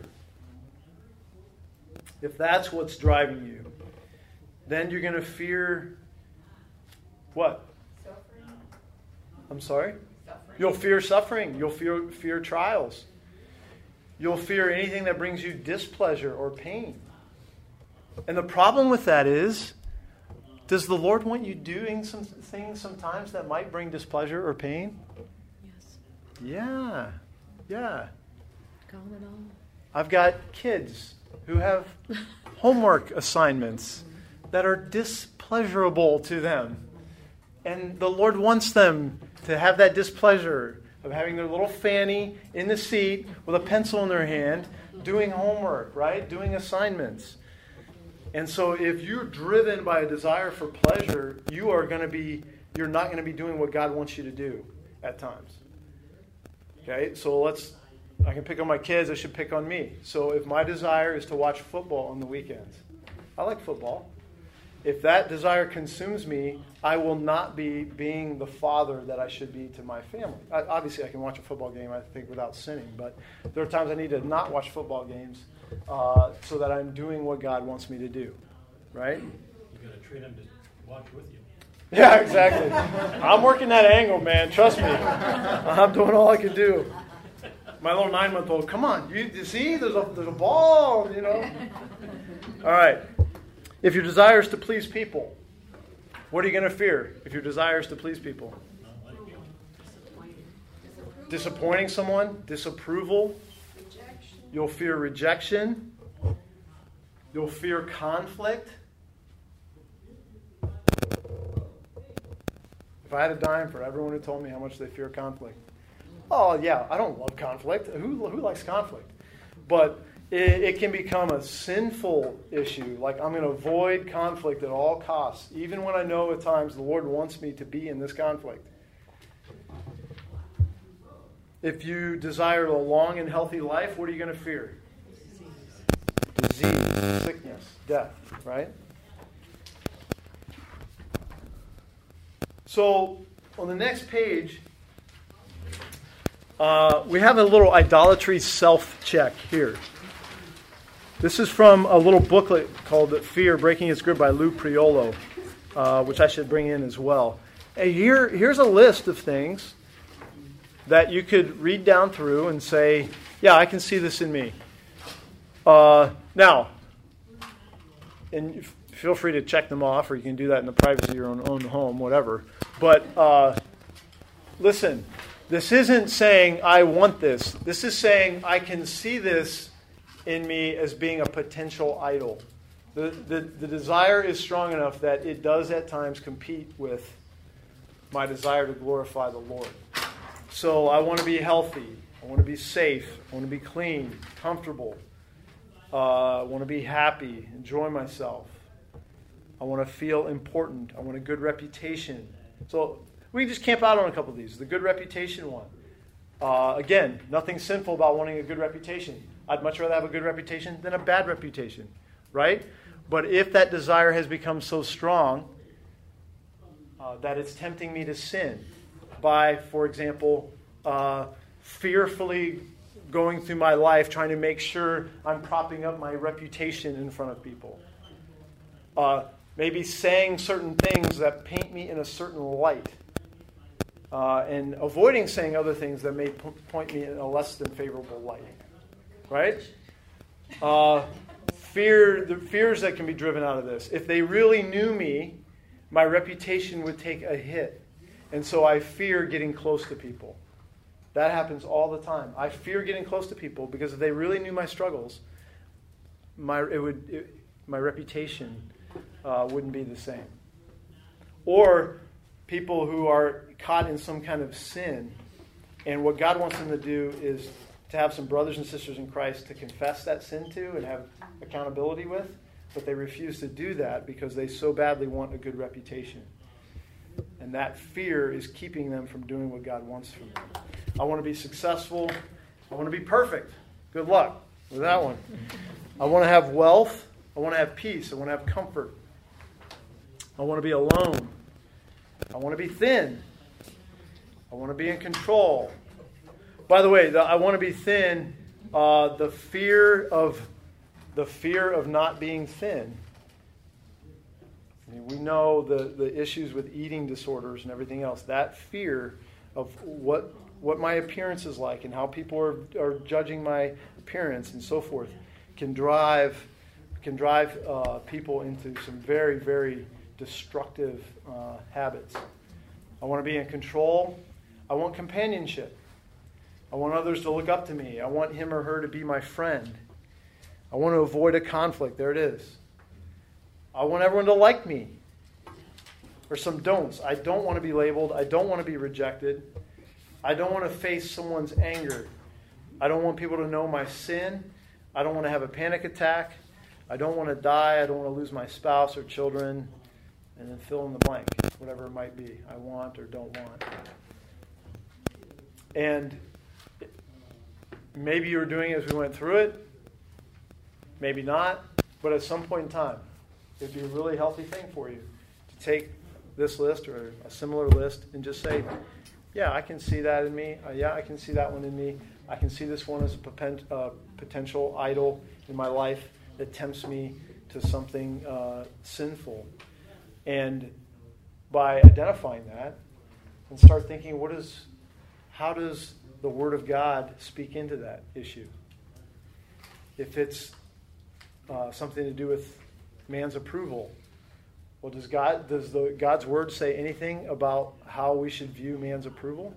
if that's what's driving you, then you're going to fear what?
Suffering.
I'm sorry?
Suffering.
You'll fear suffering. You'll fear trials. You'll fear anything that brings you displeasure or pain. And the problem with that is, does the Lord want you doing some things sometimes that might bring displeasure or pain?
Yes.
Yeah.
Count it all.
I've got kids who have homework assignments that are displeasurable to them. And the Lord wants them to have that displeasure of having their little fanny in the seat with a pencil in their hand, doing homework, right? Doing assignments. And so if you're driven by a desire for pleasure, you're not going to be doing what God wants you to do at times. Okay, so I can pick on my kids, I should pick on me. So if my desire is to watch football on the weekends, I like football. If that desire consumes me, I will not be being the father that I should be to my family. Obviously, I can watch a football game, I think, without sinning. But there are times I need to not watch football games so that I'm doing what God wants me to do. Right?
You're going to treat them to watch with you.
Yeah, exactly. I'm working that angle, man. Trust me. I'm doing all I can do. My little 9-month-old, come on. You see? There's a ball, you know. All right. If your desire is to please people, what are you going to fear if your desire is to please people? Disappointing someone, disapproval. You'll fear rejection. You'll fear conflict. If I had a dime for everyone who told me how much they fear conflict. Oh, yeah, I don't love conflict. Who likes conflict? But it can become a sinful issue. Like, I'm going to avoid conflict at all costs, even when I know at times the Lord wants me to be in this conflict. If you desire a long and healthy life, what are you going to fear? Disease, sickness, death, right? So, on the next page, we have a little idolatry self-check here. This is from a little booklet called Fear, Breaking Its Grip by Lou Priolo, which I should bring in as well. And here's a list of things that you could read down through and say, yeah, I can see this in me. Now, and feel free to check them off, or you can do that in the privacy of your own home, whatever. But listen, this isn't saying I want this. This is saying I can see this in me as being a potential idol. The desire is strong enough that it does at times compete with my desire to glorify the Lord. So I want to be healthy. I want to be safe. I want to be clean, comfortable. I want to be happy, enjoy myself. I want to feel important. I want a good reputation. So we can just camp out on a couple of these. The good reputation one. Again, nothing sinful about wanting a good reputation. I'd much rather have a good reputation than a bad reputation, right? But if that desire has become so strong that it's tempting me to sin by, for example, fearfully going through my life trying to make sure I'm propping up my reputation in front of people. Maybe saying certain things that paint me in a certain light. And avoiding saying other things that may point me in a less than favorable light. Right? The fears that can be driven out of this. If they really knew me, my reputation would take a hit. And so I fear getting close to people. That happens all the time. I fear getting close to people because if they really knew my struggles, my reputation wouldn't be the same. Or people who are caught in some kind of sin, and what God wants them to do is to have some brothers and sisters in Christ to confess that sin to and have accountability with, but they refuse to do that because they so badly want a good reputation. And that fear is keeping them from doing what God wants from them. I want to be successful. I want to be perfect. Good luck with that one. I want to have wealth. I want to have peace. I want to have comfort. I want to be alone. I want to be thin. I want to be in control. By the way, I want to be thin. The fear of not being thin. I mean, we know the issues with eating disorders and everything else. That fear of what my appearance is like and how people are judging my appearance and so forth can drive can drive people into some very, very destructive habits. I want to be in control. I want companionship. I want others to look up to me. I want him or her to be my friend. I want to avoid a conflict. There it is. I want everyone to like me. Or some don'ts. I don't want to be labeled. I don't want to be rejected. I don't want to face someone's anger. I don't want people to know my sin. I don't want to have a panic attack. I don't want to die. I don't want to lose my spouse or children. And then fill in the blank, whatever it might be. I want or don't want. And maybe you were doing it as we went through it. Maybe not. But at some point in time, it would be a really healthy thing for you to take this list or a similar list and just say, yeah, I can see that in me. Yeah, I can see that one in me. I can see this one as a potential idol in my life that tempts me to something sinful. And by identifying that and start thinking, how does the Word of God speak into that issue? If it's something to do with man's approval, well, does God's Word say anything about how we should view man's approval?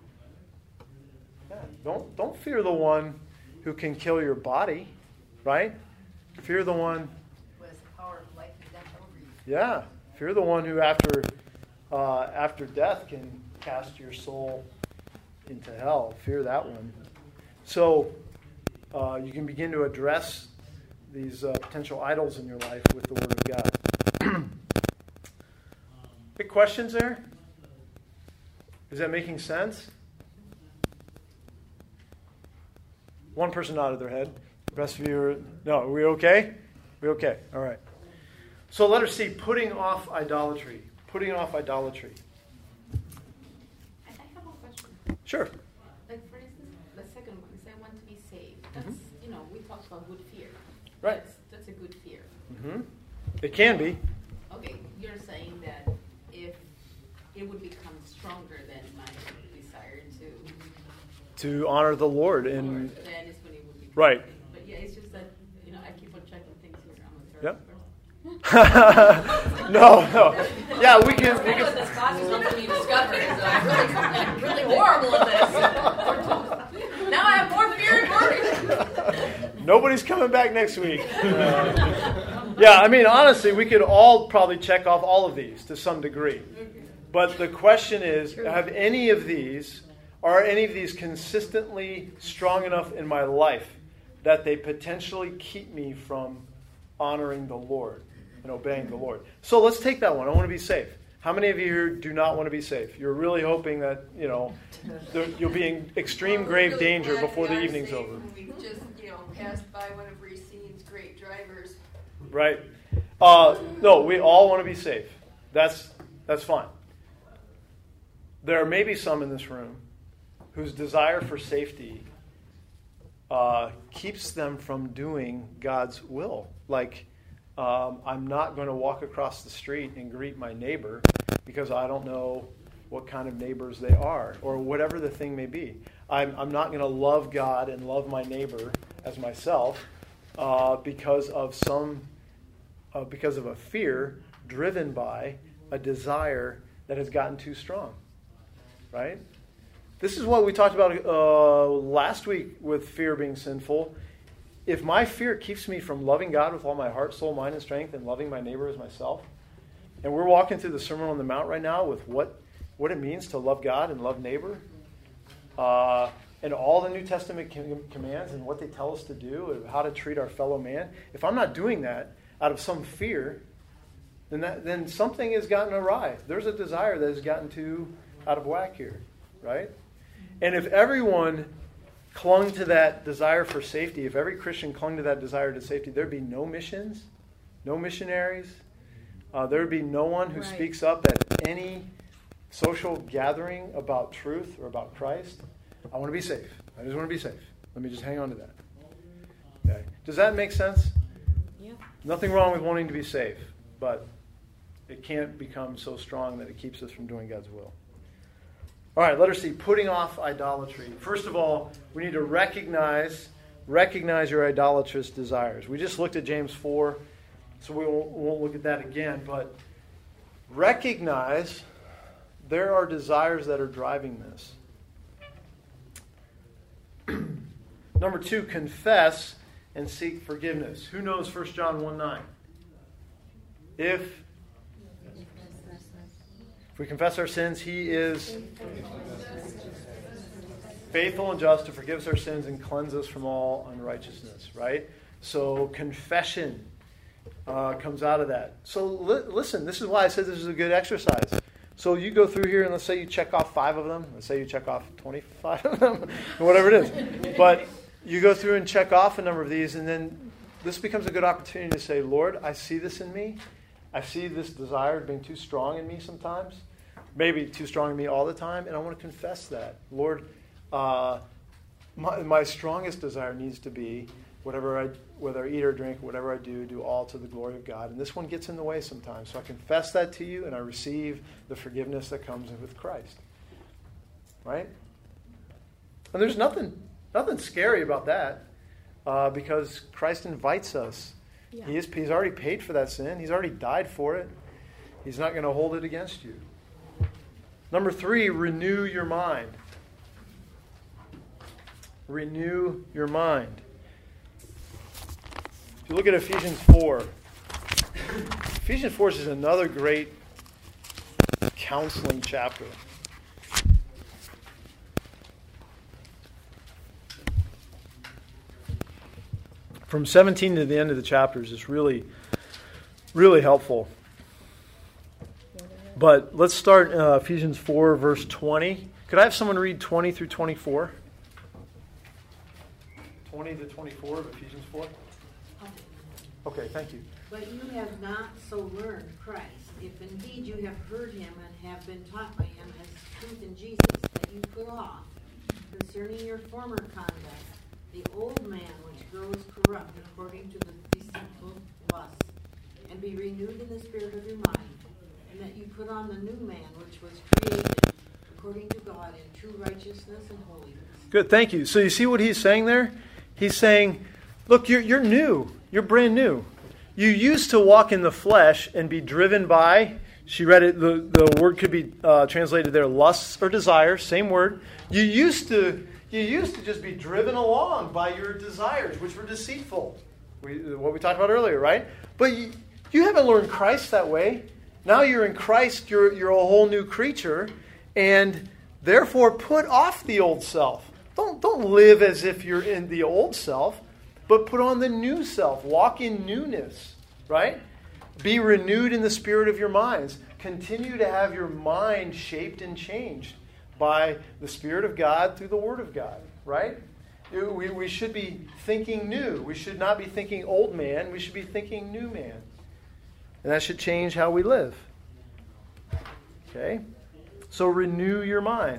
Yeah, don't fear the one who can kill your body, right? Fear the one.
Who has the power of life and death over you.
Yeah, fear the one who after death can cast your soul into hell. Fear that one. So you can begin to address these potential idols in your life with the Word of God. Big questions there? Is that making sense? One person nodded their head. The rest of you are, no, are we okay? We okay? All right. So letter C, putting off idolatry. Putting off idolatry.
I have a question.
Sure.
Like, for instance, the second one is I want to be saved. That's, we talked about good fear.
Right.
That's a good fear.
Mm-hmm. It can be.
Okay, you're saying that if it would become stronger than my desire
to honor the Lord. And
then is when it would be
right.
But yeah, it's just that, I keep on checking things here. I'm a third
Yep.
person.
No. Yeah, we can.
The Scotch is something you discovered. So I'm really horrible at this. Now I have more fear and worry.
Nobody's coming back next week. Yeah, I mean, honestly, we could all probably check off all of these to some degree. But the question is, are any of these consistently strong enough in my life that they potentially keep me from honoring the Lord and obeying the Lord? So let's take that one. I want to be safe. How many of you here do not want to be safe? You're really hoping that, you'll be in extreme grave danger before the evening's over.
We just, passed by one of Racine's great drivers.
Right. No, we all want to be safe. That's fine. There are maybe some in this room whose desire for safety keeps them from doing God's will. Like, I'm not going to walk across the street and greet my neighbor because I don't know what kind of neighbors they are, or whatever the thing may be. I'm not going to love God and love my neighbor as myself because of a fear driven by a desire that has gotten too strong. Right? This is what we talked about last week with fear being sinful. If my fear keeps me from loving God with all my heart, soul, mind, and strength, and loving my neighbor as myself, and we're walking through the Sermon on the Mount right now with what it means to love God and love neighbor, and all the New Testament commands and what they tell us to do, and how to treat our fellow man, if I'm not doing that out of some fear, then something has gotten awry. There's a desire that has gotten too out of whack here, right? And if everyone clung to that desire for safety, if every Christian clung to that desire to safety, there'd be no missions, no missionaries. There'd be no one who speaks up at any social gathering about truth or about Christ. I want to be safe. I just want to be safe. Let me just hang on to that. Okay. Does that make sense?
Yeah.
Nothing wrong with wanting to be safe, but it can't become so strong that it keeps us from doing God's will. All right, letter C, putting off idolatry. First of all, we need to recognize recognize your idolatrous desires. We just looked at James 4, so we won't look at that again, but recognize there are desires that are driving this. Number 2, confess and seek forgiveness. Who knows 1 John 1:9? If we confess our sins, He is faithful and just to forgive us our sins and cleanse us from all unrighteousness, right? So confession comes out of that. So listen, this is why I said this is a good exercise. So you go through here and let's say you check off 5 of them. Let's say you check off 25 of them, whatever it is. But you go through and check off a number of these, and then this becomes a good opportunity to say, Lord, I see this in me. I see this desire being too strong in me sometimes. Maybe too strong in me all the time, and I want to confess that. Lord, my strongest desire needs to be whether I eat or drink, whatever I do all to the glory of God. And this one gets in the way sometimes. So I confess that to you, and I receive the forgiveness that comes with Christ. Right? And there's nothing scary about that because Christ invites us. Yeah. He's already paid for that sin. He's already died for it. He's not going to hold it against you. Number 3, renew your mind. Renew your mind. If you look at Ephesians 4, Ephesians 4 is another great counseling chapter. From 17 to the end of the chapters is really, really helpful. But let's start Ephesians 4, verse 20. Could I have someone read 20 through 24? 20 to 24 of Ephesians 4? Okay, thank you.
But you have not so learned Christ, if indeed you have heard him and have been taught by him as truth in Jesus, that you put off, concerning your former conduct, the old man which grows corrupt according to the deceitful lusts, and be renewed in the spirit of your mind, and that you put on the new man which was created according to God in true righteousness and holiness. Good, thank you. So you see what he's saying there? He's saying, look, you're new. You're brand new. You used to walk in the flesh and be driven by, she read it, the word could be translated there, lusts or desires, same word. You used to just be driven along by your desires, which were deceitful. What we talked about earlier, right? But you haven't learned Christ that way. Now you're in Christ, you're a whole new creature, and therefore put off the old self. Don't live as if you're in the old self, but put on the new self. Walk in newness, right? Be renewed in the spirit of your minds. Continue to have your mind shaped and changed by the Spirit of God through the Word of God, right? We should be thinking new. We should not be thinking old man. We should be thinking new man. And that should change how we live. Okay? So renew your mind.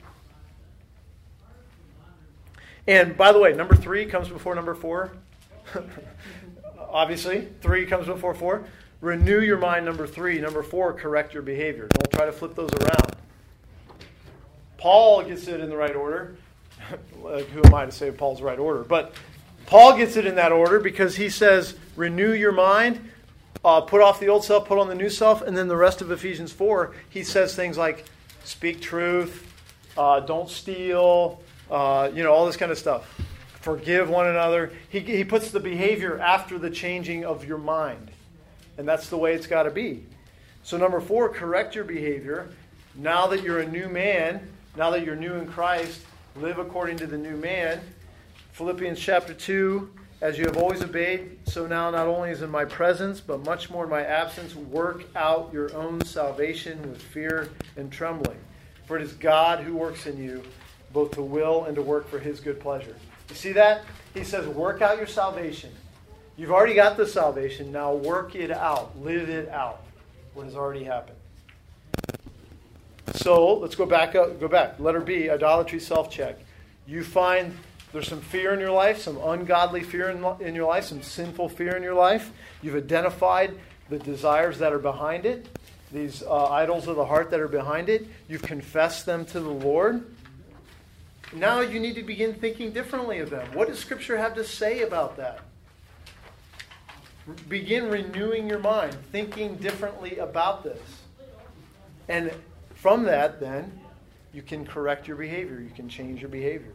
And by the way, number 3 comes before number 4. Obviously, 3 comes before 4. Renew your mind, number 3. Number 4, correct your behavior. Don't try to flip those around. Paul gets it in the right order. Who am I to say Paul's the right order? But Paul gets it in that order because he says, renew your mind, put off the old self, put on the new self. And then the rest of Ephesians 4, he says things like, speak truth, don't steal, all this kind of stuff. Forgive one another. He puts the behavior after the changing of your mind. And that's the way it's got to be. So number 4, correct your behavior. Now that you're a new man, now that you're new in Christ, live according to the new man. Philippians chapter 2, as you have always obeyed, so now not only is in my presence, but much more in my absence, work out your own salvation with fear and trembling. For it is God who works in you, both to will and to work for his good pleasure. You see that? He says, work out your salvation. You've already got the salvation. Now work it out. Live it out. What has already happened. So let's go back. Letter B, idolatry, self-check. You find there's some fear in your life, some ungodly fear in your life, some sinful fear in your life. You've identified the desires that are behind it, these idols of the heart that are behind it. You've confessed them to the Lord.
Now you need to begin thinking differently of them. What does Scripture have to say about that? Begin renewing your mind, thinking differently about this. And from that, then, you can correct your behavior. You can change your behavior.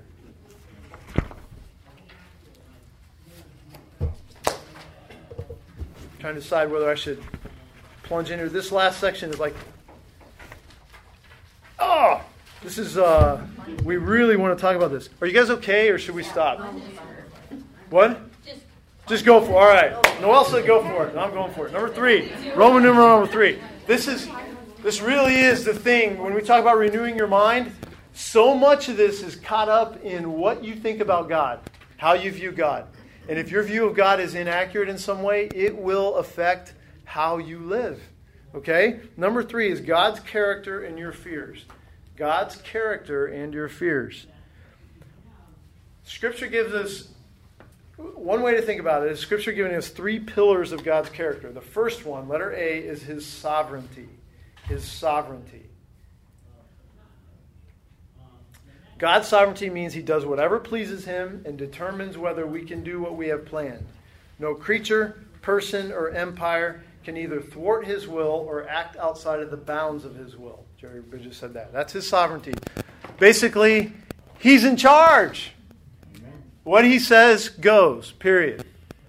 Trying to decide whether I should plunge into this last section. Is like, oh, this is, we really want to talk about this. Are you guys okay, or should we stop? What? Just go for it. All right. Noel said go for it. I'm going for it. Number 3. Roman numeral number 3. This really is the thing. When we talk about renewing your mind, so much of this is caught up in what you think about God, how you view God. And if your view of God is inaccurate in some way, it will affect how you live. Okay? Number 3 is God's character and your fears. God's character and your fears. Scripture gives us, one way to think about it is Scripture giving us 3 pillars of God's character. The first one, letter A, is His sovereignty. His sovereignty. God's sovereignty means He does whatever pleases Him and determines whether we can do what we have planned. No creature, person, or empire can either thwart His will or act outside of the bounds of His will. Jerry Bridges said that. That's His sovereignty. Basically, He's in charge. What He says goes, period.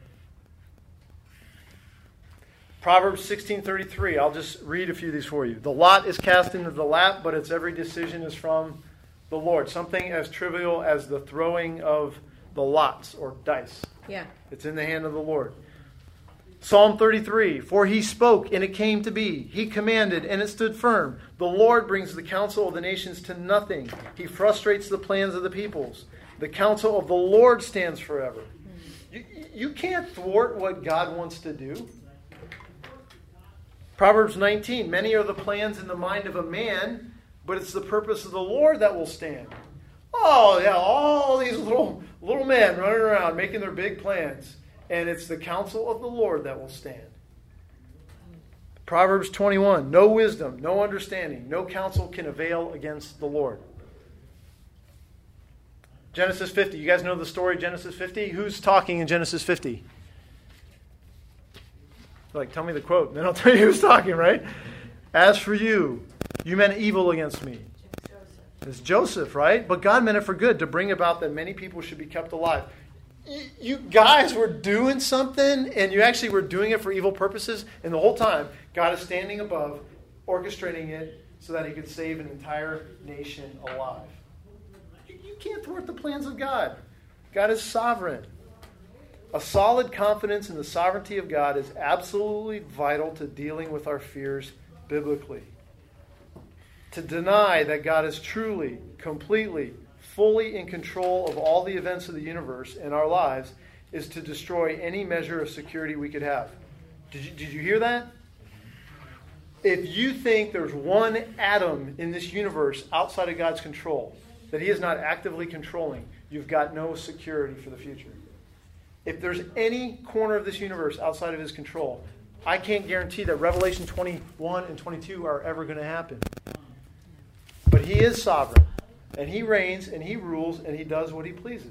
Proverbs 16:33. I'll just read a few of these for you. The lot is cast into the lap, but its every decision is from the Lord. Something as trivial as the throwing of the lots or dice.
Yeah.
It's in the hand of the Lord. Psalm 33. For He spoke, and it came to be. He commanded, and it stood firm. The Lord brings the counsel of the nations to nothing. He frustrates the plans of the peoples. The counsel of the Lord stands forever. You can't thwart what God wants to do. Proverbs 19. Many are the plans in the mind of a man, but it's the purpose of the Lord that will stand. Oh, yeah, all these little men running around making their big plans. And it's the counsel of the Lord that will stand. Proverbs 21. No wisdom, no understanding, no counsel can avail against the Lord. Genesis 50. You guys know the story of Genesis 50? Who's talking in Genesis 50? Like, tell me the quote, and then I'll tell you who's talking, right? As for you, you meant evil against me. It's Joseph, right? But God meant it for good, to bring about that many people should be kept alive. You guys were doing something, and you actually were doing it for evil purposes, and the whole time, God is standing above, orchestrating it so that He could save an entire nation alive. You can't thwart the plans of God. God is sovereign. A solid confidence in the sovereignty of God is absolutely vital to dealing with our fears biblically. To deny that God is truly, completely, fully in control of all the events of the universe and our lives is to destroy any measure of security we could have. Did you hear that? If you think there's one atom in this universe outside of God's control that He is not actively controlling, you've got no security for the future. If there's any corner of this universe outside of His control, I can't guarantee that Revelation 21 and 22 are ever going to happen. But He is sovereign, and He reigns, and He rules, and He does what He pleases.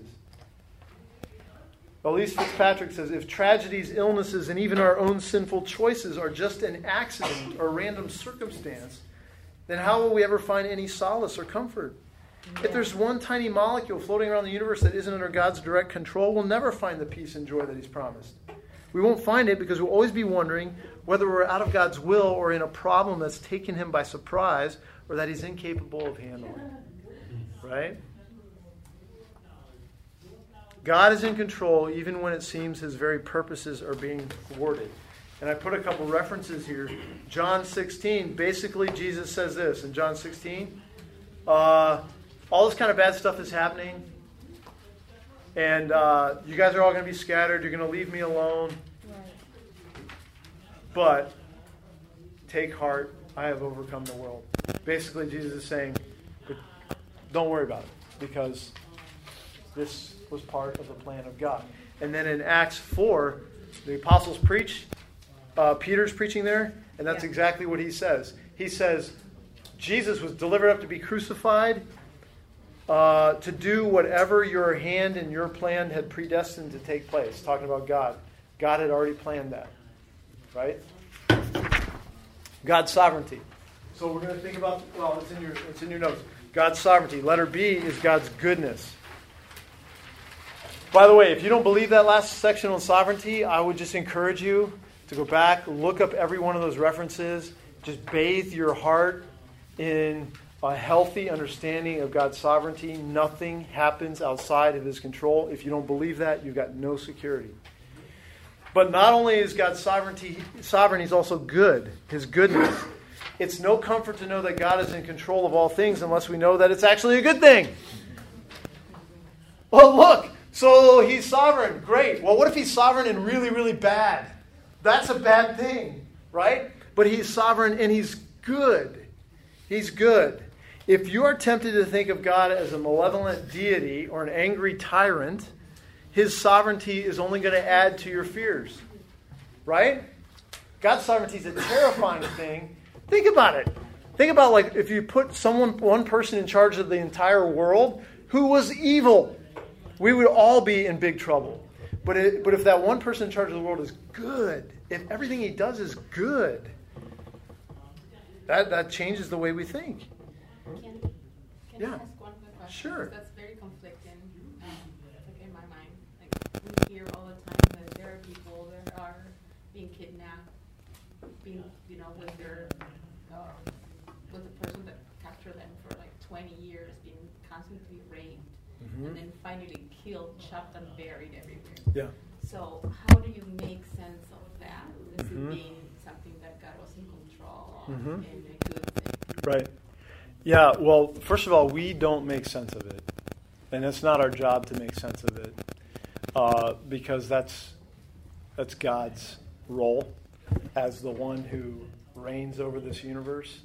Elise Fitzpatrick says, if tragedies, illnesses, and even our own sinful choices are just an accident or random circumstance, then how will we ever find any solace or comfort? If there's one tiny molecule floating around the universe that isn't under God's direct control, we'll never find the peace and joy that He's promised. We won't find it because we'll always be wondering whether we're out of God's will or in a problem that's taken Him by surprise or that He's incapable of handling. Right? God is in control even when it seems His very purposes are being thwarted. And I put a couple references here. John 16, basically Jesus says this in John 16. All this kind of bad stuff is happening. And you guys are all going to be scattered. You're going to leave me alone. But take heart. I have overcome the world. Basically, Jesus is saying, don't worry about it. Because this was part of the plan of God. And then in Acts 4, the apostles preach. Peter's preaching there. And that's exactly what he says. He says, Jesus was delivered up to be crucified. to do whatever your hand and your plan had predestined to take place. Talking about God. God had already planned that. Right? God's sovereignty. So we're going to think about, well, it's in your notes. God's sovereignty. Letter B is God's goodness. By the way, if you don't believe that last section on sovereignty, I would just encourage you to go back, look up every one of those references, just bathe your heart in a healthy understanding of God's sovereignty. Nothing happens outside of His control. If you don't believe that, you've got no security. But not only is God sovereign, He's also good. His goodness. It's no comfort to know that God is in control of all things unless we know that it's actually a good thing. Well, look. So He's sovereign. Great. Well, what if He's sovereign and really, really bad? That's a bad thing, right? But He's sovereign and He's good. He's good. If you are tempted to think of God as a malevolent deity or an angry tyrant, His sovereignty is only going to add to your fears. Right? God's sovereignty is a terrifying thing. Think about it. Think about, like, if you put one person in charge of the entire world who was evil, we would all be in big trouble. But if that one person in charge of the world is good, if everything he does is good, that changes the way we think.
Can I ask one quick question?
Sure.
Because that's very conflicting in my mind. Like, we hear all the time that there are people that are being kidnapped, with the person that captured them for like 20 years, being constantly raped, and then finally killed, chopped, and buried everywhere.
Yeah.
So how do you make sense of that? Does it mean something that God was in control of and a good thing?
Right. Yeah, well, first of all, we don't make sense of it. And it's not our job to make sense of it. Because that's God's role as the one who reigns over this universe.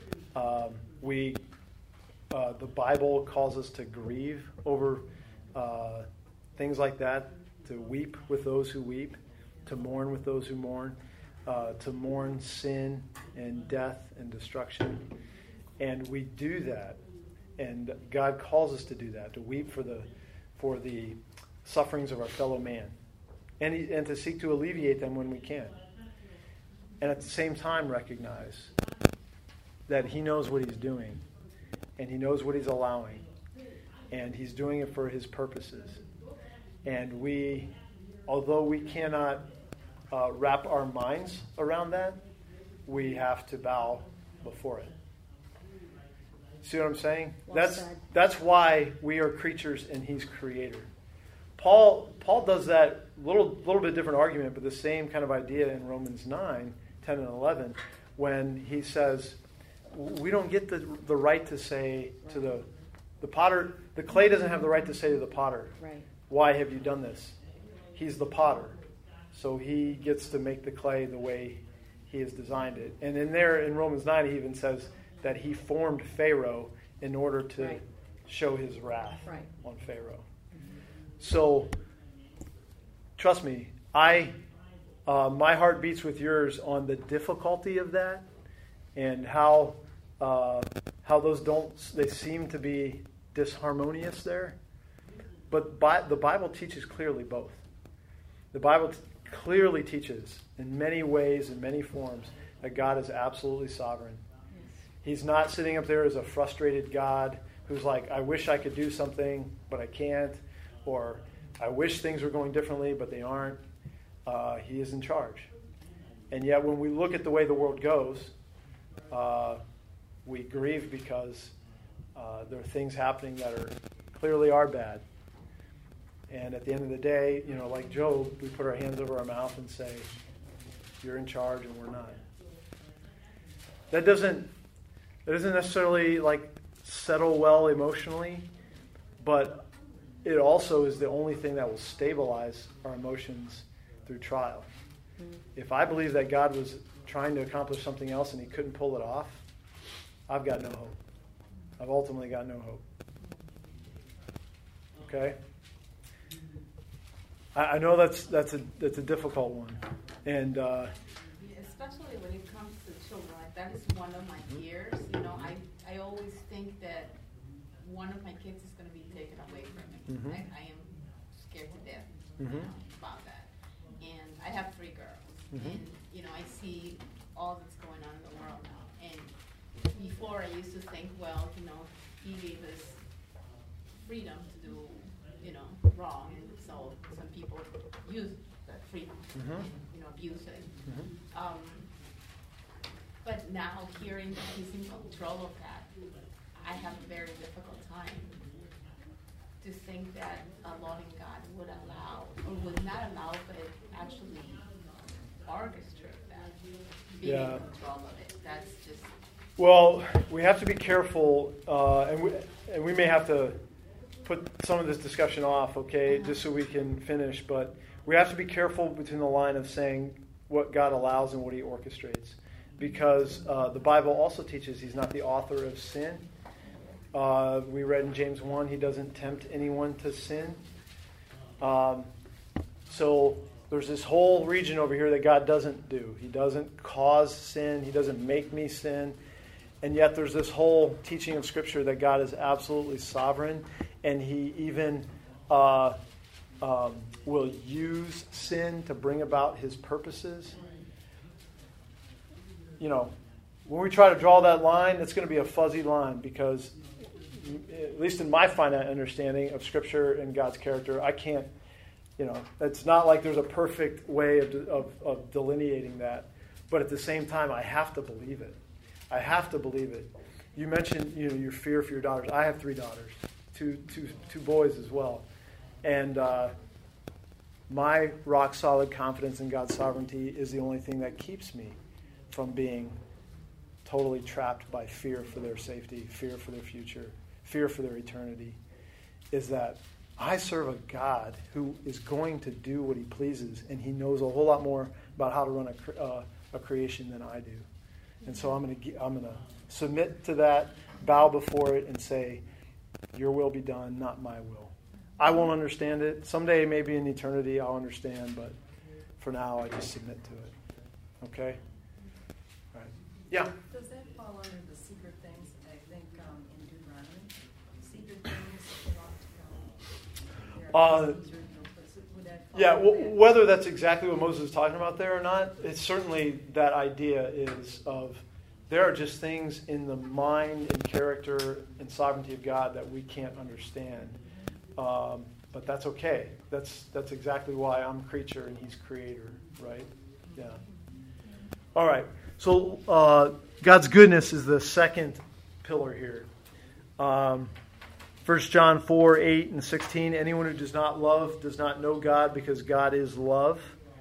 The Bible calls us to grieve over things like that, to weep with those who weep, to mourn with those who mourn, to mourn sin and death and destruction. And we do that. And God calls us to do that, to weep for the sufferings of our fellow man, and to seek to alleviate them when we can. And at the same time recognize that He knows what He's doing, and He knows what He's allowing, and He's doing it for His purposes. And we, although we cannot wrap our minds around that, we have to bow before it. See what I'm saying? That's why we are creatures and He's creator. Paul does that little bit different argument, but the same kind of idea in Romans 9, 10 and 11, when he says, we don't get the right to say to the potter, the clay doesn't have the right to say to the potter,
Right.
why have you done this? He's the potter. So he gets to make the clay the way He has designed it. And in Romans 9, he even says that He formed Pharaoh in order to show His wrath on Pharaoh. So, trust me, my heart beats with yours on the difficulty of that, and how those they seem to be disharmonious there. But the Bible teaches clearly both. The Bible clearly teaches in many ways, in many forms, that God is absolutely sovereign. He's not sitting up there as a frustrated God who's like, I wish I could do something, but I can't. Or I wish things were going differently, but they aren't. He is in charge. And yet when we look at the way the world goes, we grieve because there are things happening that clearly are bad. And at the end of the day, like Job, we put our hands over our mouth and say, you're in charge and we're not. That doesn't necessarily settle well emotionally, but it also is the only thing that will stabilize our emotions through trial. If I believe that God was trying to accomplish something else and He couldn't pull it off, I've got no hope. I've ultimately got no hope. Okay? I know that's a difficult one, and
especially when it comes to children, that is one of my fears. I always think that one of my kids is going to be taken away from me.
Mhm.
I am scared to death
Mhm.
about that. And I have 3 girls.
Mhm.
And, I see all that's going on in the world now. And before I used to think, well, he gave us freedom to do, wrong. And so some people use that freedom
Mhm.
and, abuse it.
Mhm.
But now hearing that he's in control of that, I have a very difficult time to think that a loving God would allow, or would not allow, but actually orchestrate that, being
Yeah.
in control of it. That's just...
Well, we have to be careful, and we may have to put some of this discussion off, okay, just so we can finish. But we have to be careful between the line of saying what God allows and what He orchestrates, because the Bible also teaches He's not the author of sin. We read in James 1, He doesn't tempt anyone to sin. So there's this whole region over here that God doesn't do. He doesn't cause sin. He doesn't make me sin. And yet there's this whole teaching of Scripture that God is absolutely sovereign, and He even will use sin to bring about His purposes. When we try to draw that line, it's going to be a fuzzy line, because at least in my finite understanding of Scripture and God's character, I can't, it's not like there's a perfect way of delineating that. But at the same time, I have to believe it. I have to believe it. You mentioned, your fear for your daughters. I have 3 daughters, two boys as well. And my rock-solid confidence in God's sovereignty is the only thing that keeps me from being totally trapped by fear for their safety, fear for their future, fear for their eternity, is that I serve a God who is going to do what He pleases, and He knows a whole lot more about how to run a creation than I do. And so I'm going to submit to that, bow before it, and say, Your will be done, not my will. I won't understand it. Someday, maybe in eternity, I'll understand, but for now, I just submit to it. Okay? All right. Yeah?
Does that fall under the secret things, I think, in Deuteronomy? Secret things belong to God. Would that fall under that?
Whether that's exactly what Moses is talking about there or not, it's certainly that idea is of there are just things in the mind and character and sovereignty of God that we can't understand. But that's okay. That's exactly why I'm creature and He's creator, right? Yeah. All right. So God's goodness is the second pillar here. 1 John 4, 8 and 16. Anyone who does not love does not know God, because God is love.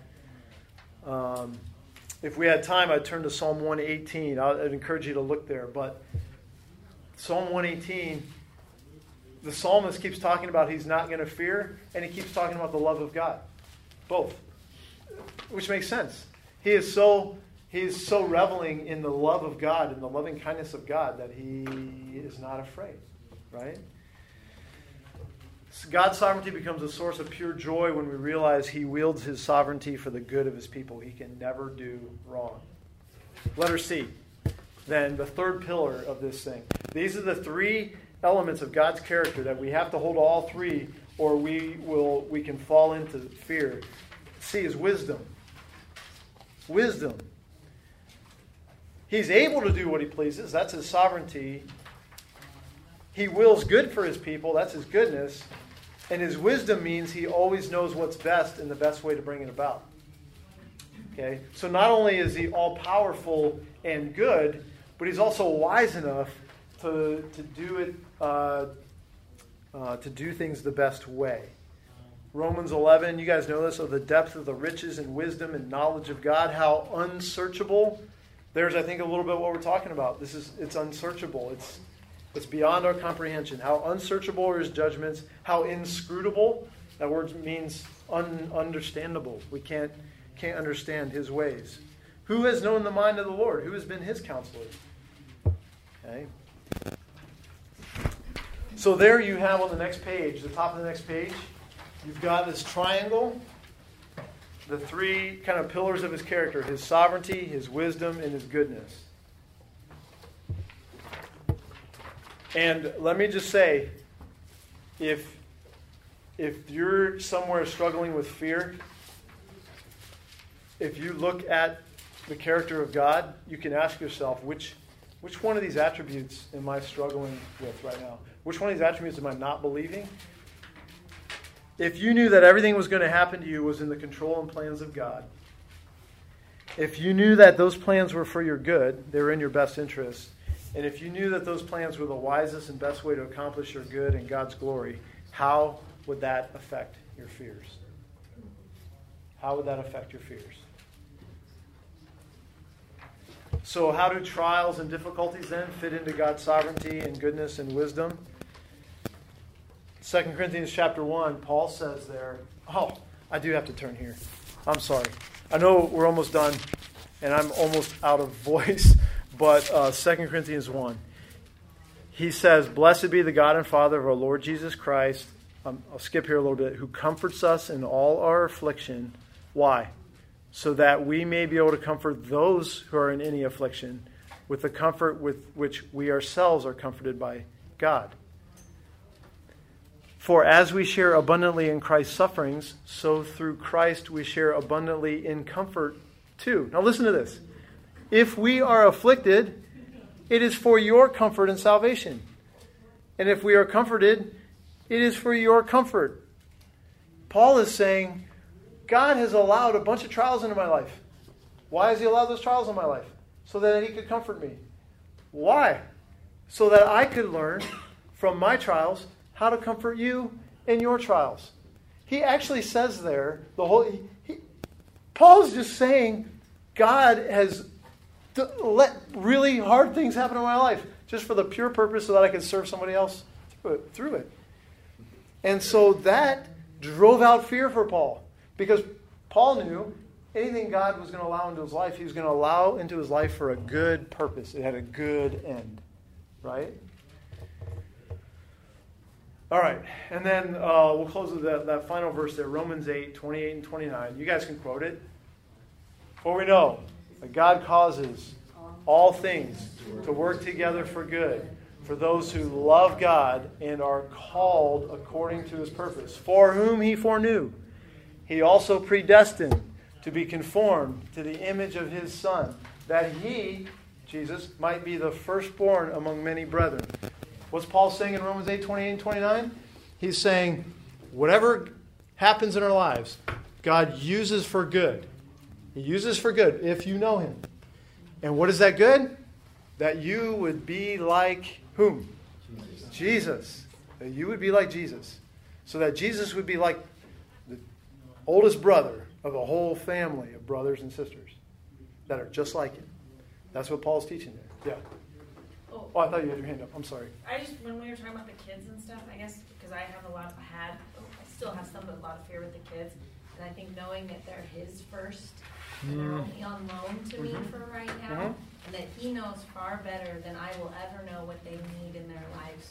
If we had time, I'd turn to Psalm 118. I'd encourage you to look there. But Psalm 118, the psalmist keeps talking about he's not going to fear, and he keeps talking about the love of God. Both. Which makes sense. He is so reveling in the love of God and the loving kindness of God that he is not afraid. Right? God's sovereignty becomes a source of pure joy when we realize He wields His sovereignty for the good of His people. He can never do wrong. Letter C. Then the third pillar of this thing. These are the 3 elements of God's character that we have to hold all 3, or we can fall into fear. C is wisdom. Wisdom. He's able to do what He pleases. That's His sovereignty. He wills good for His people. That's His goodness. And His wisdom means He always knows what's best and the best way to bring it about. Okay? So not only is He all-powerful and good, but He's also wise enough to do it, to do things the best way. Romans 11, you guys know this, of the depth of the riches and wisdom and knowledge of God, how unsearchable. There's, I think, a little bit what we're talking about. It's unsearchable. It's beyond our comprehension. How unsearchable are His judgments. How inscrutable. That word means ununderstandable. We can't understand His ways. Who has known the mind of the Lord? Who has been His counselor? Okay. So there you have on the next page, the top of the next page, you've got this triangle, the 3 kind of pillars of His character: His sovereignty, His wisdom, and His goodness. And let me just say, if you're somewhere struggling with fear, if you look at the character of God, you can ask yourself, which one of these attributes am I struggling with right now? Which one of these attributes am I not believing? If you knew that everything was going to happen to you was in the control and plans of God, if you knew that those plans were for your good, they were in your best interest, and if you knew that those plans were the wisest and best way to accomplish your good and God's glory, how would that affect your fears? How would that affect your fears? So how do trials and difficulties then fit into God's sovereignty and goodness and wisdom? 2 Corinthians chapter 1, Paul says there, I do have to turn here. I'm sorry. I know we're almost done, and I'm almost out of voice, but 2 Corinthians 1. He says, "Blessed be the God and Father of our Lord Jesus Christ." I'll skip here a little bit. "Who comforts us in all our affliction." Why? "So that we may be able to comfort those who are in any affliction with the comfort with which we ourselves are comforted by God. For as we share abundantly in Christ's sufferings, so through Christ we share abundantly in comfort too." Now listen to this. "If we are afflicted, it is for your comfort and salvation. And if we are comforted, it is for your comfort." Paul is saying, God has allowed a bunch of trials into my life. Why has he allowed those trials in my life? So that he could comfort me. Why? So that I could learn from my trials how to comfort you in your trials. He actually says there, Paul's just saying, God has let really hard things happen in my life just for the pure purpose so that I can serve somebody else through it. And so that drove out fear for Paul. Because Paul knew anything God was going to allow into his life, he was going to allow into his life for a good purpose. It had a good end. Right? All right. And then we'll close with that final verse there, Romans 8, 28 and 29. You guys can quote it. "For we know that God causes all things to work together for good, for those who love God and are called according to his purpose. For whom he foreknew, he also predestined to be conformed to the image of his Son, that he," Jesus, "might be the firstborn among many brethren." What's Paul saying in Romans 8, 28 and 29? He's saying, whatever happens in our lives, God uses for good. He uses for good if you know him. And what is that good? That you would be like whom? Jesus. That you would be like Jesus. So that Jesus would be like the oldest brother of a whole family of brothers and sisters that are just like him. That's what Paul's teaching there. Yeah. Oh, I thought you had your hand up. I'm sorry.
When we were talking about the kids and stuff, I guess because I still have a lot of fear with the kids. And I think knowing that they're his first, and they're only on loan to me for right now, and that he knows far better than I will ever know what they need in their lives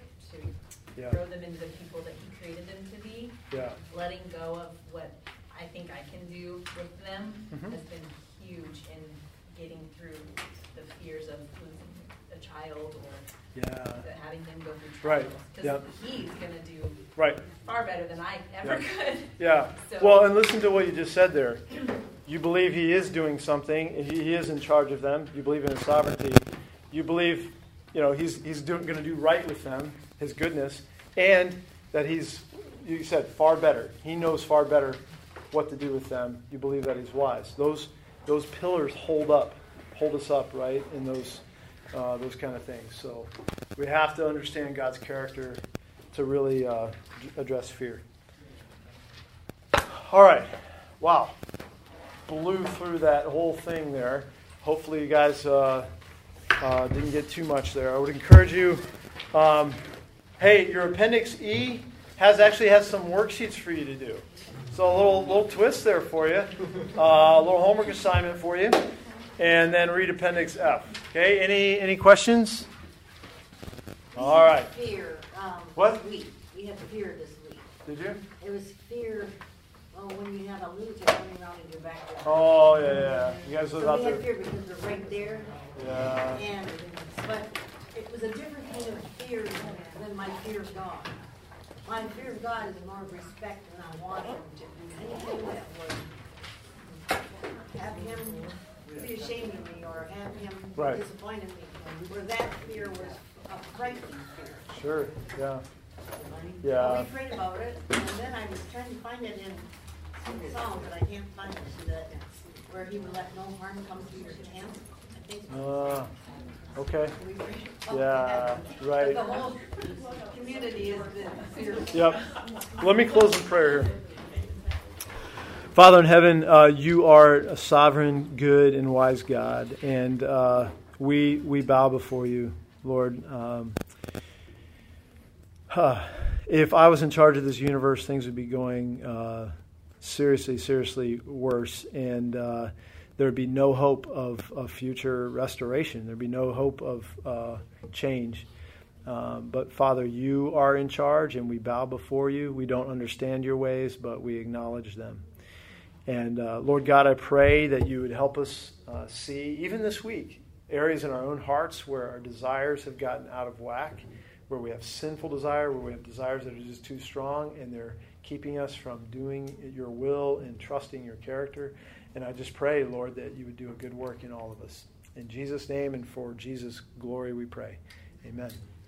to grow them into the people that he created them to be. Yeah. Letting go of what I think I can do with them has been huge in getting through the fears of losing a child or having them go through trials. Because he's going to do far better than I ever could. Yeah. So.
Well, and listen to what you just said there. You believe he is doing something. He is in charge of them. You believe in his sovereignty. You believe, he's going to do right with them, his goodness, and that you said, far better. He knows far better what to do with them. You believe that he's wise. Those pillars hold us up, right, in those kind of things. So we have to understand God's character to really address fear. All right. Wow. Blew through that whole thing there. Hopefully you guys didn't get too much there. I would encourage you, your Appendix E has some worksheets for you to do. So a little twist there for you. A little homework assignment for you. And then read Appendix F. Okay, any questions? All right.
Fear.
What?
We had fear this week.
Did you?
It was fear when you have a lunatic running around in your backyard.
Oh, yeah. You guys live out there.
We had fear because we're right there.
Yeah.
But it was a different kind of fear fears than my fear of God. My fear of God is more respect, and I want him to do anything that would have him be ashamed of me or have him
Right.
be disappointed in me. Where that fear was a frightening fear.
Sure. Yeah.
But
Yeah.
we prayed about it, and then I was trying to find it in some Psalms, but I can't find it. See that where he would let no harm come to your tent. I think.
Okay.
We prayed about
Yeah.
that.
Right.
But the whole community is the fear.
Yep. Let me close in prayer here. Father in heaven, you are a sovereign, good, and wise God, and we bow before you, Lord. If I was in charge of this universe, things would be going seriously worse, and there would be no hope of future restoration. There would be no hope of change. But Father, you are in charge, and we bow before you. We don't understand your ways, but we acknowledge them. And Lord God, I pray that you would help us see, even this week, areas in our own hearts where our desires have gotten out of whack, where we have sinful desire, where we have desires that are just too strong, and they're keeping us from doing your will and trusting your character. And I just pray, Lord, that you would do a good work in all of us. In Jesus' name and for Jesus' glory we pray. Amen.